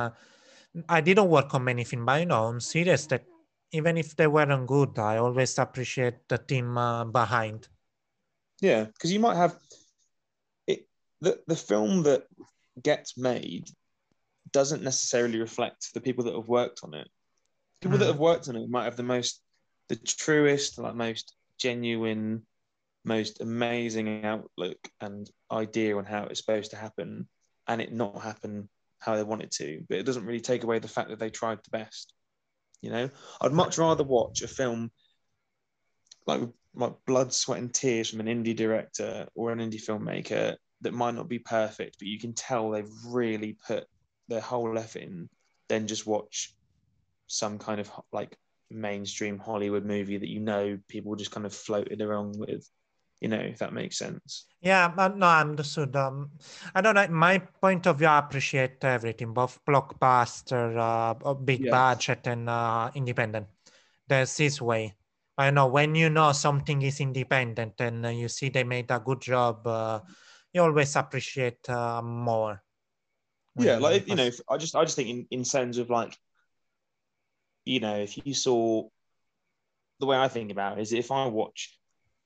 Speaker 1: I didn't work on many films, but on series that even if they weren't good, I always appreciate the team behind.
Speaker 2: Yeah, because you might have it. The film that gets made doesn't necessarily reflect the people that have worked on it. People that have worked on it might have the truest, like most genuine, most amazing outlook and idea on how it's supposed to happen, and it not happen how they want it to. But it doesn't really take away the fact that they tried the best. You know, I'd much rather watch a film like blood, sweat, and tears from an indie director or an indie filmmaker that might not be perfect, but you can tell they've really put their whole effort in, than just watch some kind of like mainstream Hollywood movie that, you know, people just kind of floated around with, you know, if that makes sense.
Speaker 1: Yeah, no, I understood. I don't know. My point of view, I appreciate everything, both blockbuster, big
Speaker 2: Yeah.
Speaker 1: budget, and independent. There's this way. I know when you know something is independent and you see they made a good job, you always appreciate more.
Speaker 2: Yeah,
Speaker 1: When
Speaker 2: like,
Speaker 1: it
Speaker 2: you know,
Speaker 1: was,
Speaker 2: I just think in terms of like, you know, if you saw, the way I think about it is, if I watch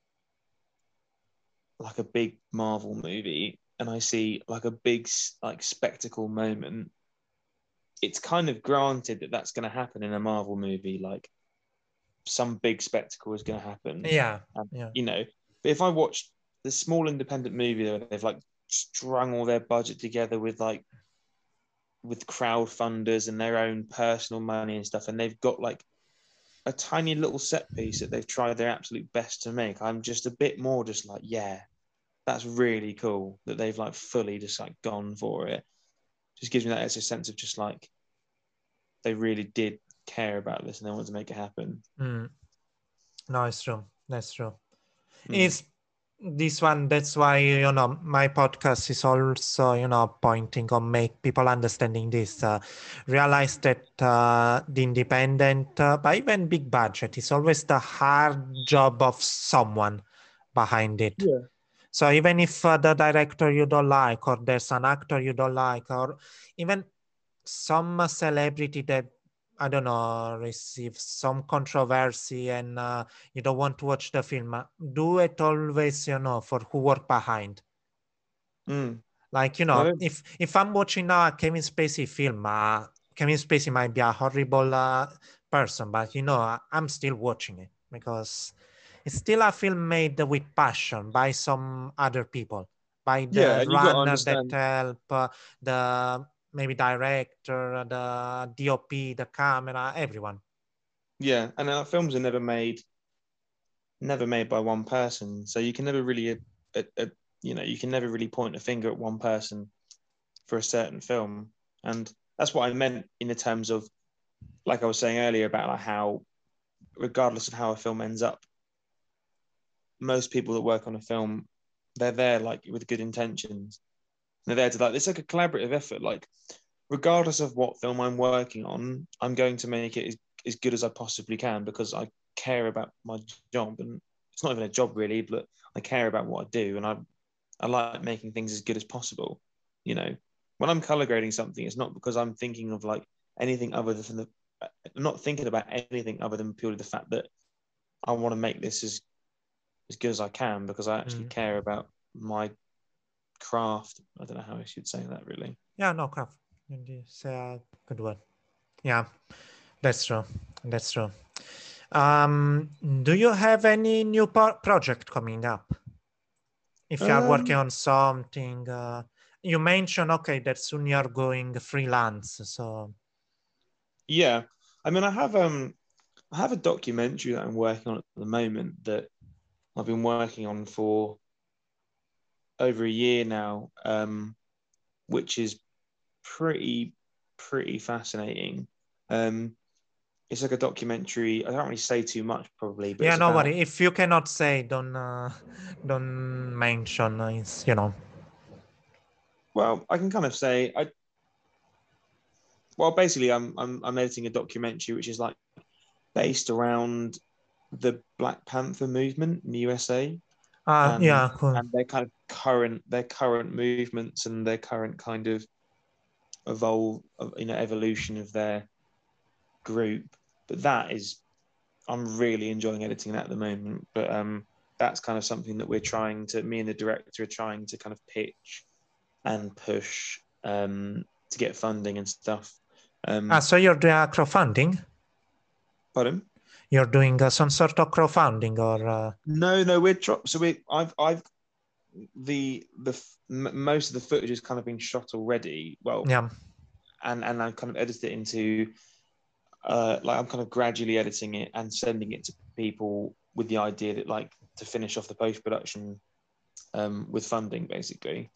Speaker 2: like a big Marvel movie and I see like a big like spectacle moment, it's kind of granted that that's going to happen in a Marvel movie. Like, some big spectacle is going to happen,
Speaker 1: yeah,
Speaker 2: and,
Speaker 1: yeah,
Speaker 2: you know. But if I watch the small independent movie that they've like strung all their budget together with, like, with crowdfunders and their own personal money and stuff, and they've got like a tiny little set piece that they've tried their absolute best to make, I'm just a bit more just like, yeah, that's really cool that they've like fully just like gone for it. Just gives me that extra sense of just like they really did care about this and they wanted to make it happen.
Speaker 1: mm. No, it's true. That's true.
Speaker 2: Mm.
Speaker 1: Is this one, that's why, my podcast is also, pointing on make people understanding this, realize that the independent, but even big budget is always the hard job of someone behind it.
Speaker 2: Yeah.
Speaker 1: So even if the director you don't like, or there's an actor you don't like, or even some celebrity that, I don't know, receives some controversy, and you don't want to watch the film, do it always, for who work behind.
Speaker 2: Mm.
Speaker 1: Like,
Speaker 2: No.
Speaker 1: if I'm watching now a Kevin Spacey film, Kevin Spacey might be a horrible person, but I'm still watching it because it's still a film made with passion by some other people, by
Speaker 2: Yeah,
Speaker 1: the
Speaker 2: and you got to
Speaker 1: runner that
Speaker 2: understand.
Speaker 1: help, the maybe director, the DOP, the camera, everyone.
Speaker 2: Yeah, and films are never made by one person, so you can never really, you can never really point a finger at one person for a certain film, and that's what I meant in the terms of, like I was saying earlier, about like how, regardless of how a film ends up, most people that work on a film, they're there like with good intentions. They're there to, like, it's like a collaborative effort. Like, regardless of what film I'm working on, I'm going to make it as good as I possibly can because I care about my job, and it's not even a job really, but I care about what I do, and I like making things as good as possible. You know, when I'm color grading something, it's not because I'm thinking of like anything other than I'm not thinking about anything other than purely the fact that I want to make this as good as I can because I actually
Speaker 1: Mm.
Speaker 2: care about my craft. I don't know how I should say that really.
Speaker 1: Yeah, no, craft. It's a good word. Yeah, that's true. That's true. Do you have any new project coming up? If you are working
Speaker 2: Um,
Speaker 1: on something, you mentioned, okay, that soon you're going freelance. So,
Speaker 2: yeah, I mean, I have a documentary that I'm working on at the moment that I've been working on for over a year now, which is pretty pretty fascinating. Um, it's like a documentary. I don't really say too much probably, but
Speaker 1: yeah,
Speaker 2: it's
Speaker 1: no
Speaker 2: about,
Speaker 1: worry. If you cannot say, don't mention. It's
Speaker 2: well, I can kind of say, well, basically, I'm editing a documentary which is like based around the Black Panther movement in the USA, and
Speaker 1: yeah, cool.
Speaker 2: their current movements and their current kind of evolution of their group. But that is, I'm really enjoying editing that at the moment. But that's kind of something that me and the director are trying to kind of pitch and push. to get funding and stuff.
Speaker 1: So you're doing a crowdfunding?
Speaker 2: Pardon?
Speaker 1: You're doing some sort of crowdfunding, or
Speaker 2: No, I've most of the footage has kind of been shot already. Well,
Speaker 1: yeah.
Speaker 2: And I've kind of edited it into like I'm kind of gradually editing it and sending it to people with the idea that like to finish off the post-production with funding basically.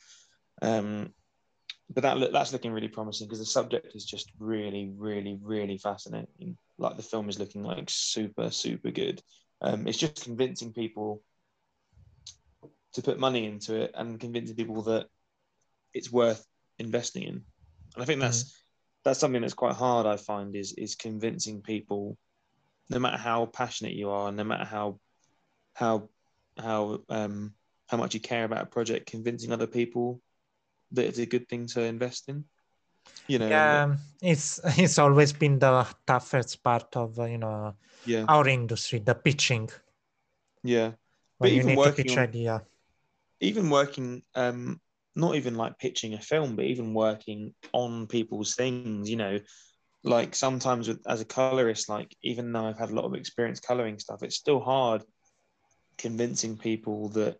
Speaker 2: But that's looking really promising because the subject is just really, really, really fascinating. Like the film is looking like super, super good. It's just convincing people to put money into it and convincing people that it's worth investing in. And I think that's something that's quite hard, I find, is convincing people, no matter how passionate you are, no matter how much you care about a project, convincing other people that it's a good thing to invest in. You know,
Speaker 1: yeah, it's always been the toughest part of
Speaker 2: yeah,
Speaker 1: our industry, the pitching.
Speaker 2: yeah. But
Speaker 1: When you need to pitch idea.
Speaker 2: even working, not even like pitching a film, but even working on people's things, you know, like sometimes as a colorist, like even though I've had a lot of experience coloring stuff, it's still hard convincing people that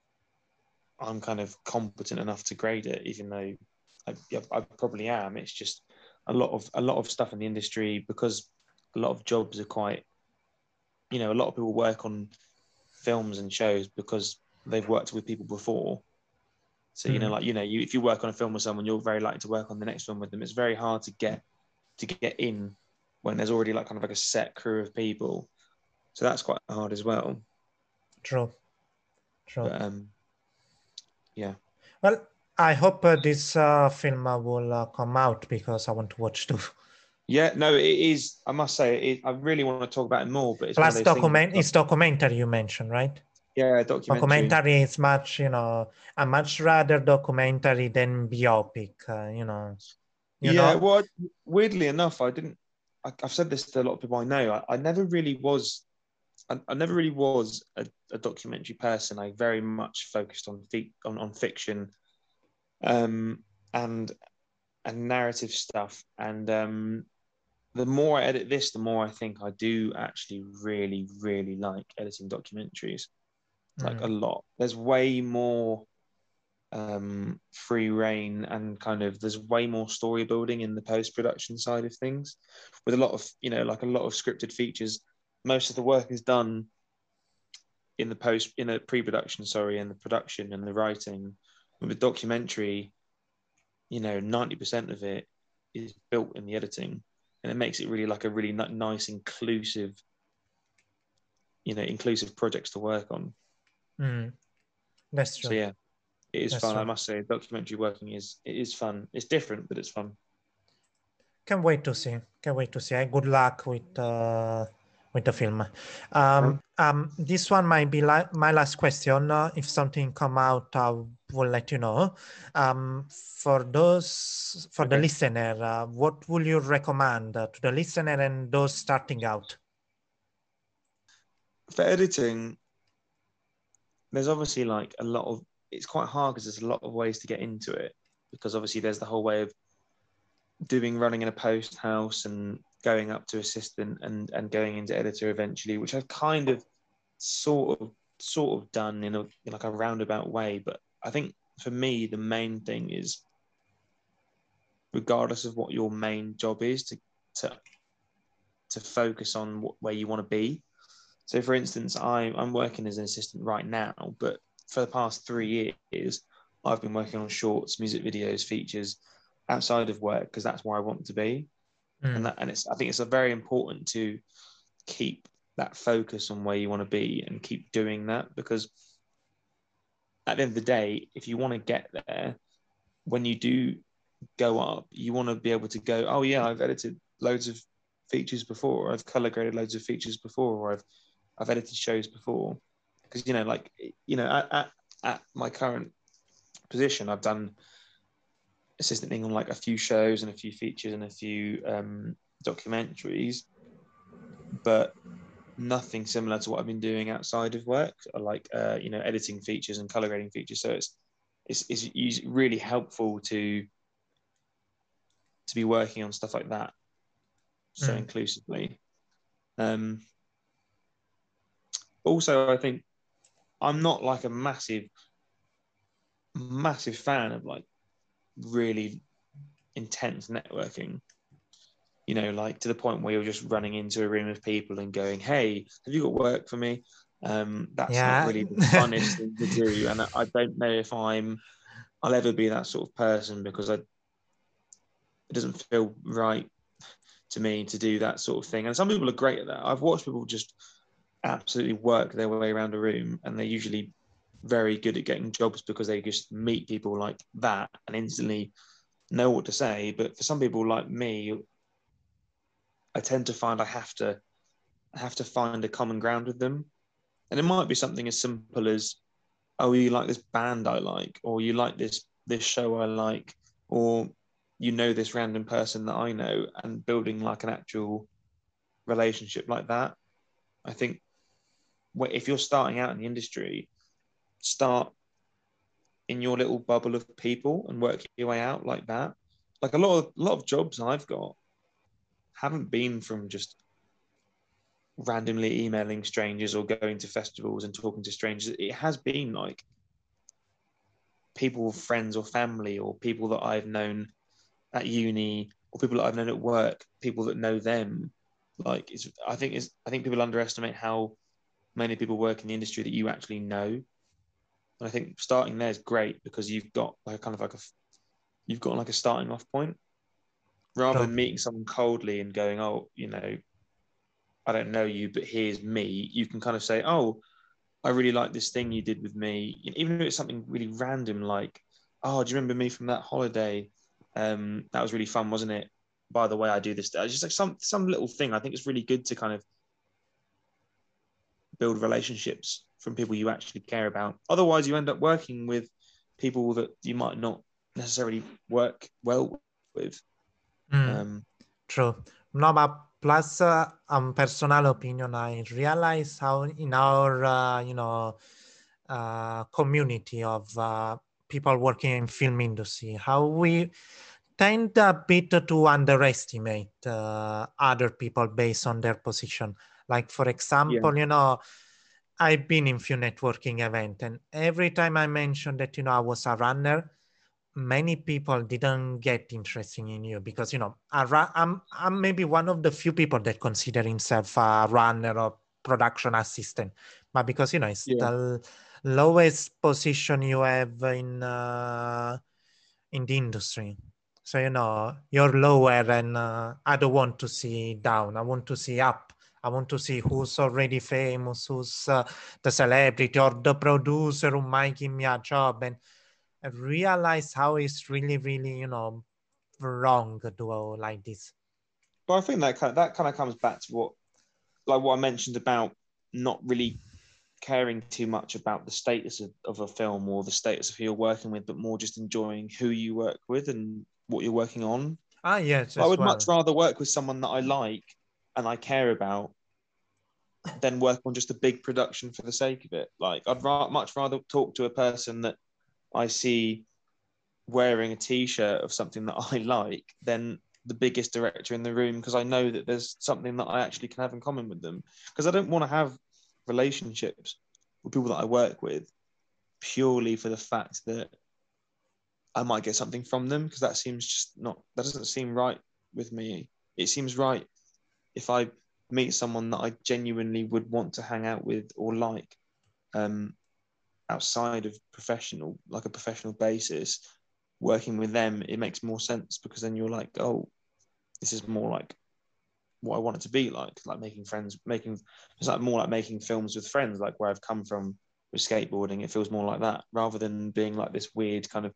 Speaker 2: I'm kind of competent enough to grade it, even though I probably am. It's just a lot of stuff in the industry, because a lot of jobs are quite, you know, a lot of people work on films and shows because they've worked with people before. So, you know, like, you know, if you work on a film with someone, you're very likely to work on the next film with them. It's very hard to get in when there's already like kind of like a set crew of people. So that's quite hard as well.
Speaker 1: True.
Speaker 2: But yeah.
Speaker 1: Well, I hope this film will come out, because I want to watch too.
Speaker 2: Yeah, no, it is. I must say, I really want to talk about it more, but it's
Speaker 1: Plus,
Speaker 2: one of those things.
Speaker 1: it's documentary you mentioned, right?
Speaker 2: Yeah, documentary.
Speaker 1: Documentary is much, I much rather documentary than biopic.
Speaker 2: Yeah, well, weirdly enough, I've said this to a lot of people I know. I never really was. I never really was a documentary person. I very much focused on fiction, and narrative stuff. And the more I edit this, the more I think I do actually really, really like editing documentaries. Like a lot. There's way more free reign, and kind of there's way more story building in the post-production side of things, with a lot of, you know, like a lot of scripted features. Most of the work is done in the pre-production, and the production and the writing. With a documentary, you know, 90% of it is built in the editing, and it makes it really like a really nice, inclusive projects to work on.
Speaker 1: That's true.
Speaker 2: So yeah, it is fun.
Speaker 1: True.
Speaker 2: I must say, documentary working is fun. It's different, but it's fun.
Speaker 1: Can't wait to see. Good luck with the film. This one might be my last question. If something come out, I will let you know. For the listener, what will you recommend to the listener and those starting out?
Speaker 2: For editing, there's obviously like a lot of. It's quite hard because there's a lot of ways to get into it, because obviously there's the whole way of running in a post house and going up to assistant and going into editor eventually, which I've kind of sort of done in like a roundabout way. But I think for me, the main thing is, regardless of what your main job is, to focus on where you want to be. So for instance, I'm working as an assistant right now, but for the past 3 years, I've been working on shorts, music videos, features outside of work, because that's where I want to be. And I think it's very important to keep that focus on where you want to be and keep doing that, because at the end of the day, if you want to get there, when you do go up, you want to be able to go, oh yeah, I've edited loads of features before, or I've color graded loads of features before, or I've edited shows before. Because, you know, like, you know, at my current position, I've done assistanting on like a few shows and a few features and a few documentaries, but nothing similar to what I've been doing outside of work, like you know, editing features and color grading features. So it's really helpful to to be working on stuff like that so inclusively. Also, I think I'm not like a massive fan of like really intense networking, you know, like to the point where you're just running into a room of people and going, hey, have you got work for me? That's not
Speaker 1: Yeah.
Speaker 2: really the funnest thing to do. And I don't know if I'll ever be that sort of person, because it doesn't feel right to me to do that sort of thing. And some people are great at that. I've watched people just absolutely work their way around a room, and they're usually very good at getting jobs because they just meet people like that and instantly know what to say. But for some people like me, I tend to find I have to find a common ground with them. And it might be something as simple as, oh, you like this band I like, or you like this show I like, or you know this random person that I know, and building like an actual relationship like that. I think if you're starting out in the industry, start in your little bubble of people and work your way out like that. Like a lot of jobs I've got haven't been from just randomly emailing strangers or going to festivals and talking to strangers. It has been like people, friends or family, or people that I've known at uni, or people that I've known at work, people that know them. Like I think people underestimate how many people work in the industry that you actually know. And I think starting there is great, because you've got like you've got like a starting off point, rather than meeting someone coldly and going, oh, you know, I don't know you, but here's me. You can kind of say, oh, I really like this thing you did with me, even if it's something really random, like, oh, do you remember me from that holiday? That was really fun, wasn't it? By the way, I do this. It's just like some little thing. I think it's really good to kind of build relationships from people you actually care about. Otherwise, you end up working with people that you might not necessarily work well with.
Speaker 1: True. No, but plus, personal opinion, I realize how in our, community of people working in film industry, how we tend a bit to underestimate other people based on their position. Like, for
Speaker 2: Yeah.
Speaker 1: example, I've been in few networking event, and every time I mentioned that, I was a runner, many people didn't get interested in you because, I'm maybe one of the few people that consider himself a runner or production assistant, but because, it's
Speaker 2: Yeah.
Speaker 1: the lowest position you have in the industry. So, you're lower, and I don't want to see down. I want to see up. I want to see who's already famous, who's the celebrity or the producer who might give me a job. And I realize how it's really, really, wrong to do like this.
Speaker 2: But I think that kind of comes back to what I mentioned about not really caring too much about the status of a film or the status of who you're working with, but more just enjoying who you work with and what you're working on.
Speaker 1: Ah, yes,
Speaker 2: I
Speaker 1: as
Speaker 2: would much
Speaker 1: well.
Speaker 2: rather work with someone that I like and I care about than work on just a big production for the sake of it. Like much rather talk to a person that I see wearing a t-shirt of something that I like than the biggest director in the room, because I know that there's something that I actually can have in common with them. Because I don't want to have relationships with people that I work with purely for the fact that I might get something from them, because that doesn't seem right with me. It seems right if I meet someone that I genuinely would want to hang out with or like, outside of like a professional basis, working with them, it makes more sense, because then you're like, oh, this is more like what I want it to be like it's like more like making films with friends, like where I've come from with skateboarding. It feels more like that, rather than being like this weird kind of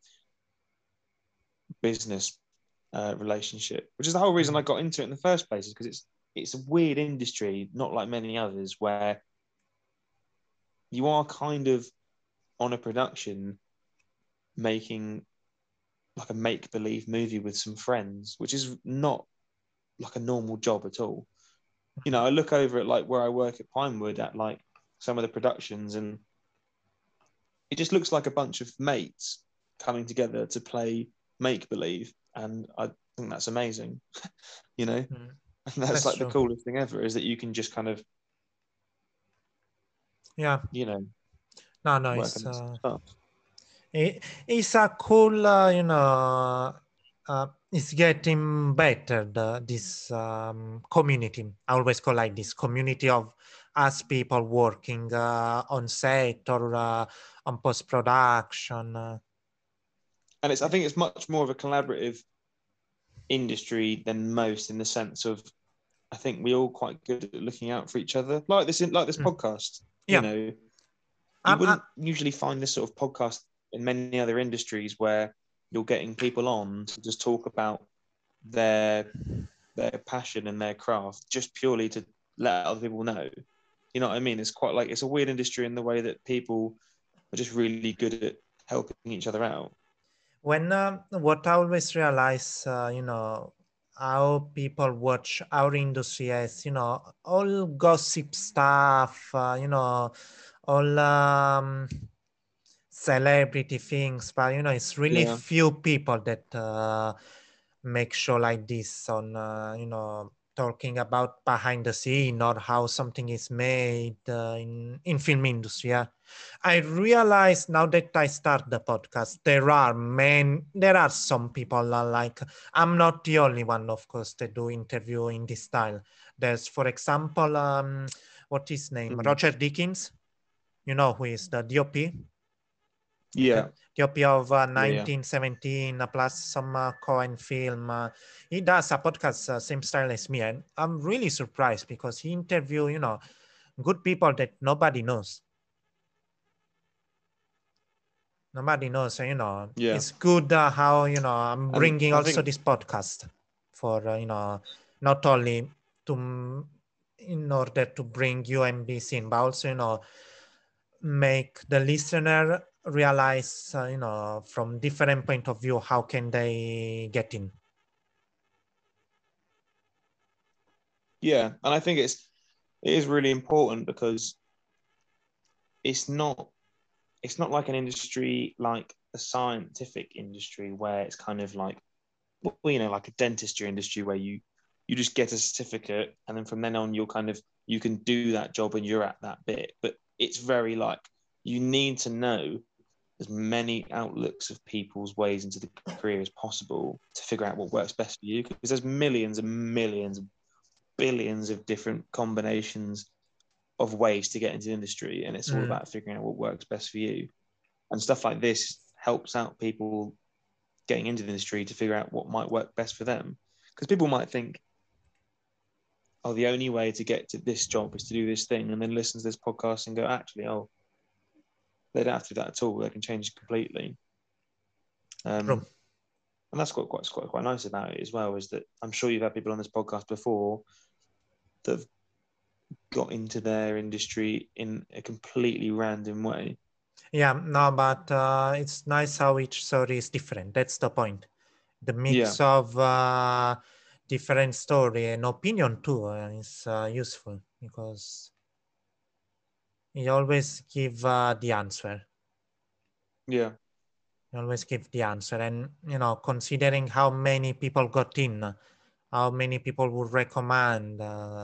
Speaker 2: business relationship, which is the whole reason I got into it in the first place, is because it's a weird industry, not like many others, where you are kind of on a production making like a make-believe movie with some friends, which is not like a normal job at all. I look over at like where I work at Pinewood at like some of the productions, and it just looks like a bunch of mates coming together to play make-believe. And think that's amazing. You know,
Speaker 1: Mm.
Speaker 2: and that's
Speaker 1: That's
Speaker 2: like the
Speaker 1: true.
Speaker 2: coolest thing ever, is that you can just kind of,
Speaker 1: Yeah.
Speaker 2: you know,
Speaker 1: No,
Speaker 2: work on this stuff.
Speaker 1: it's a cool, it's getting better, this community. I always call like this community of us people working on set or on post-production.
Speaker 2: And I think it's much more of a collaborative industry than most, in the sense of, I think we all quite good at looking out for each other, like this
Speaker 1: Mm.
Speaker 2: podcast. You
Speaker 1: Yeah.
Speaker 2: know, you
Speaker 1: Um, uh,
Speaker 2: wouldn't usually find this sort of podcast in many other industries, where you're getting people on to just talk about their passion and their craft, just purely to let other people know. You know what I mean? It's quite like, it's a weird industry in the way that people are just really good at helping each other out.
Speaker 1: when what I always realize, how people watch our industry as, all gossip stuff, all celebrity things, but it's really
Speaker 2: Yeah.
Speaker 1: few people that make show like this on, talking about behind the scene or how something is made in film industry. Yeah. I realize now that I start the podcast, there are some people like, I'm not the only one, of course, that do interview in this style. There's, for example, what is his name?
Speaker 2: Mm.
Speaker 1: Roger Dickens. You know who is the DOP?
Speaker 2: Yeah.
Speaker 1: DOP of
Speaker 2: Yeah. Yeah.
Speaker 1: 1917 plus some Cohen film. He does a podcast same style as me, and I'm really surprised because he interview, good people that nobody knows. Nobody knows.
Speaker 2: Yeah.
Speaker 1: It's good how, I'm
Speaker 2: And
Speaker 1: bringing
Speaker 2: I
Speaker 1: also
Speaker 2: think,
Speaker 1: this podcast for, not only to, in order to bring UMBC in, but also, make the listener realize, from different point of view, how can they get in.
Speaker 2: yeah, and I think it is really important, because it's not it's not like an industry like a scientific industry, where it's kind of like, well, like a dentistry industry, where you just get a certificate, and then from then on you can do that job and you're at that bit. But it's very like, you need to know as many outlooks of people's ways into the career as possible to figure out what works best for you, because there's millions and millions, billions of different combinations of ways to get into the industry, and it's all
Speaker 1: Mm.
Speaker 2: about figuring out what works best for you. And stuff like this helps out people getting into the industry to figure out what might work best for them, because people might think, oh, the only way to get to this job is to do this thing, and then listen to this podcast and go, actually, oh, they don't have to do that at all, they can change it completely.
Speaker 1: True.
Speaker 2: And that's quite nice about it as well, is that I'm sure you've had people on this podcast before that have got into their industry in a completely random way.
Speaker 1: Yeah, no, but it's nice how each story is different. That's the point. The
Speaker 2: Yeah.
Speaker 1: mix of different story and opinion too is useful, because you always give the answer.
Speaker 2: Yeah.
Speaker 1: You always give the answer, and considering how many people got in, how many people would recommend,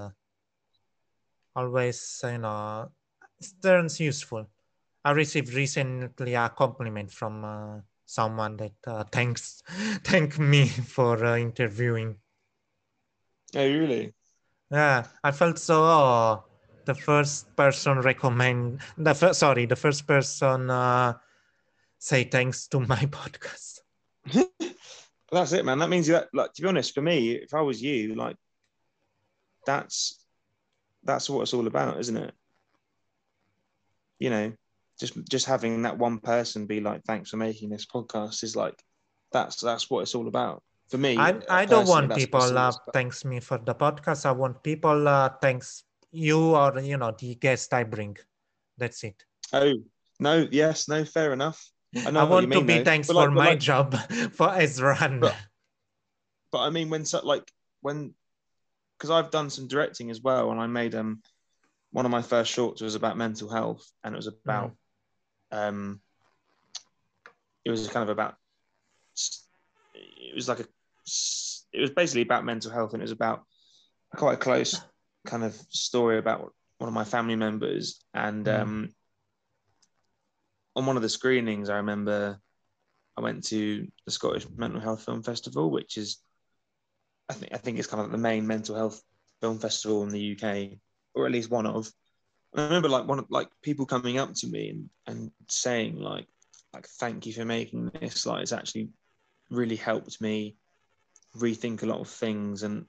Speaker 1: always, it turns useful. I received recently a compliment from someone that thank me for interviewing.
Speaker 2: Oh, really?
Speaker 1: Yeah, I felt so. Oh, the first person recommend the first person say thanks to my podcast.
Speaker 2: That's it, man. That means that, like, to be honest, for me, if I was you, like, that's what it's all about, isn't it? You know, just having that one person be like, thanks for making this podcast, is like, that's what it's all about. For me,
Speaker 1: I don't
Speaker 2: personally,
Speaker 1: want
Speaker 2: that's what it's
Speaker 1: people
Speaker 2: all about.
Speaker 1: thanks me for the podcast. I want people thanks you, or the guest I bring. That's it.
Speaker 2: Oh, no, yes, no, fair enough. I
Speaker 1: I
Speaker 2: know what you
Speaker 1: want to
Speaker 2: mean,
Speaker 1: be
Speaker 2: though.
Speaker 1: thanks
Speaker 2: But
Speaker 1: for
Speaker 2: like,
Speaker 1: my job for Ezran.
Speaker 2: but I mean, when because I've done some directing as well, and I made one of my first shorts was about mental health, and it was
Speaker 1: Mm.
Speaker 2: about um it was kind of about, it was like a it was basically about mental health, and it was about quite a close kind of story about one of my family members. And on one of the screenings, I remember I went to the Scottish Mental Health Film Festival, which is, I think it's kind of the main mental health film festival in the UK, or at least one of. And I remember like people coming up to me and saying like thank you for making this. Like, it's actually really helped me rethink a lot of things, and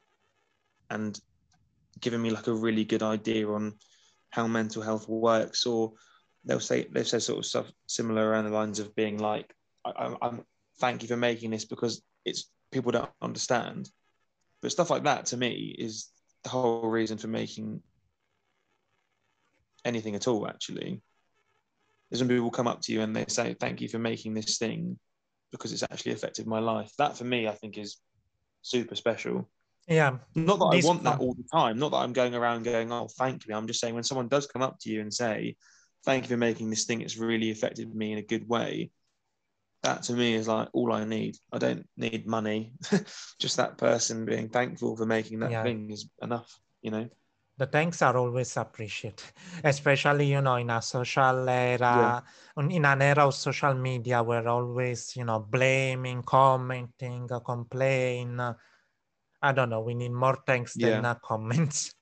Speaker 2: given me like a really good idea on how mental health works. Or they've said sort of stuff similar around the lines of being like, I'm thank you for making this because it's people don't understand. But stuff like that to me is the whole reason for making anything at all, actually. Is when people come up to you and they say, thank you for making this thing because it's actually affected my life. That for me, I think, is super special.
Speaker 1: Yeah.
Speaker 2: Not that I want that all the time. Not that I'm going around going, oh, thank you. I'm just saying when someone does come up to you and say, thank you for making this thing, it's really affected me in a good way. That to me is like all I need. I don't need money. Just that person being thankful for making that thing is enough, you know?
Speaker 1: The thanks are always appreciated, especially, you know, in a social era, in an era of social media where always, you know, blaming, commenting, complain. I don't know, we need more thanks than comments.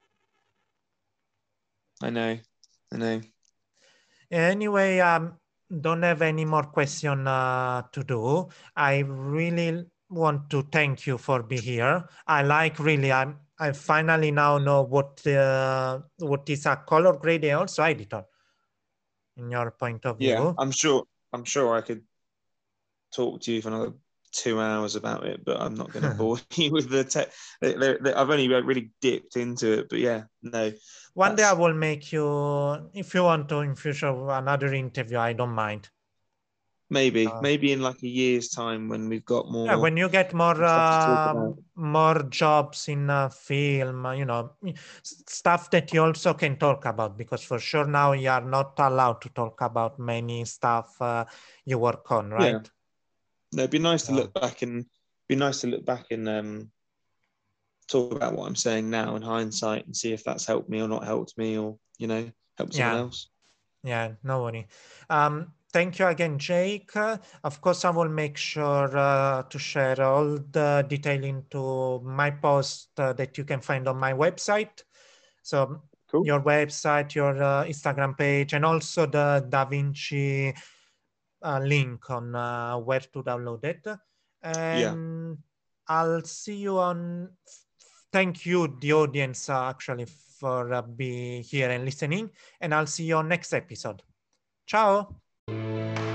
Speaker 2: I know.
Speaker 1: Anyway, don't have any more question to do. I really want to thank you for being here. I finally now know what is a color gradient also editor in your point of view.
Speaker 2: Yeah, I'm sure I could talk to you for another 2 hours about it, but I'm not going to bore you with the tech. I've only really dipped into it, but yeah, no.
Speaker 1: One day I will make you, if you want to in future, another interview. I don't mind.
Speaker 2: Maybe in like a year's time when we've got more.
Speaker 1: Yeah, when you get more jobs in film, you know, stuff that you also can talk about, because for sure now you are not allowed to talk about many stuff you work on, right?
Speaker 2: Yeah. No, it'd be nice to look back and talk about what I'm saying now in hindsight and see if that's helped me or not helped me, or, you know, help someone else.
Speaker 1: Yeah, no worry. Thank you again, Jake. Of course, I will make sure to share all the detail into my post that you can find on my website. So cool. Your website, your Instagram page, and also the DaVinci link on where to download it. And I'll see you on... Thank you, the audience, actually, for being here and listening. And I'll see you on next episode. Ciao.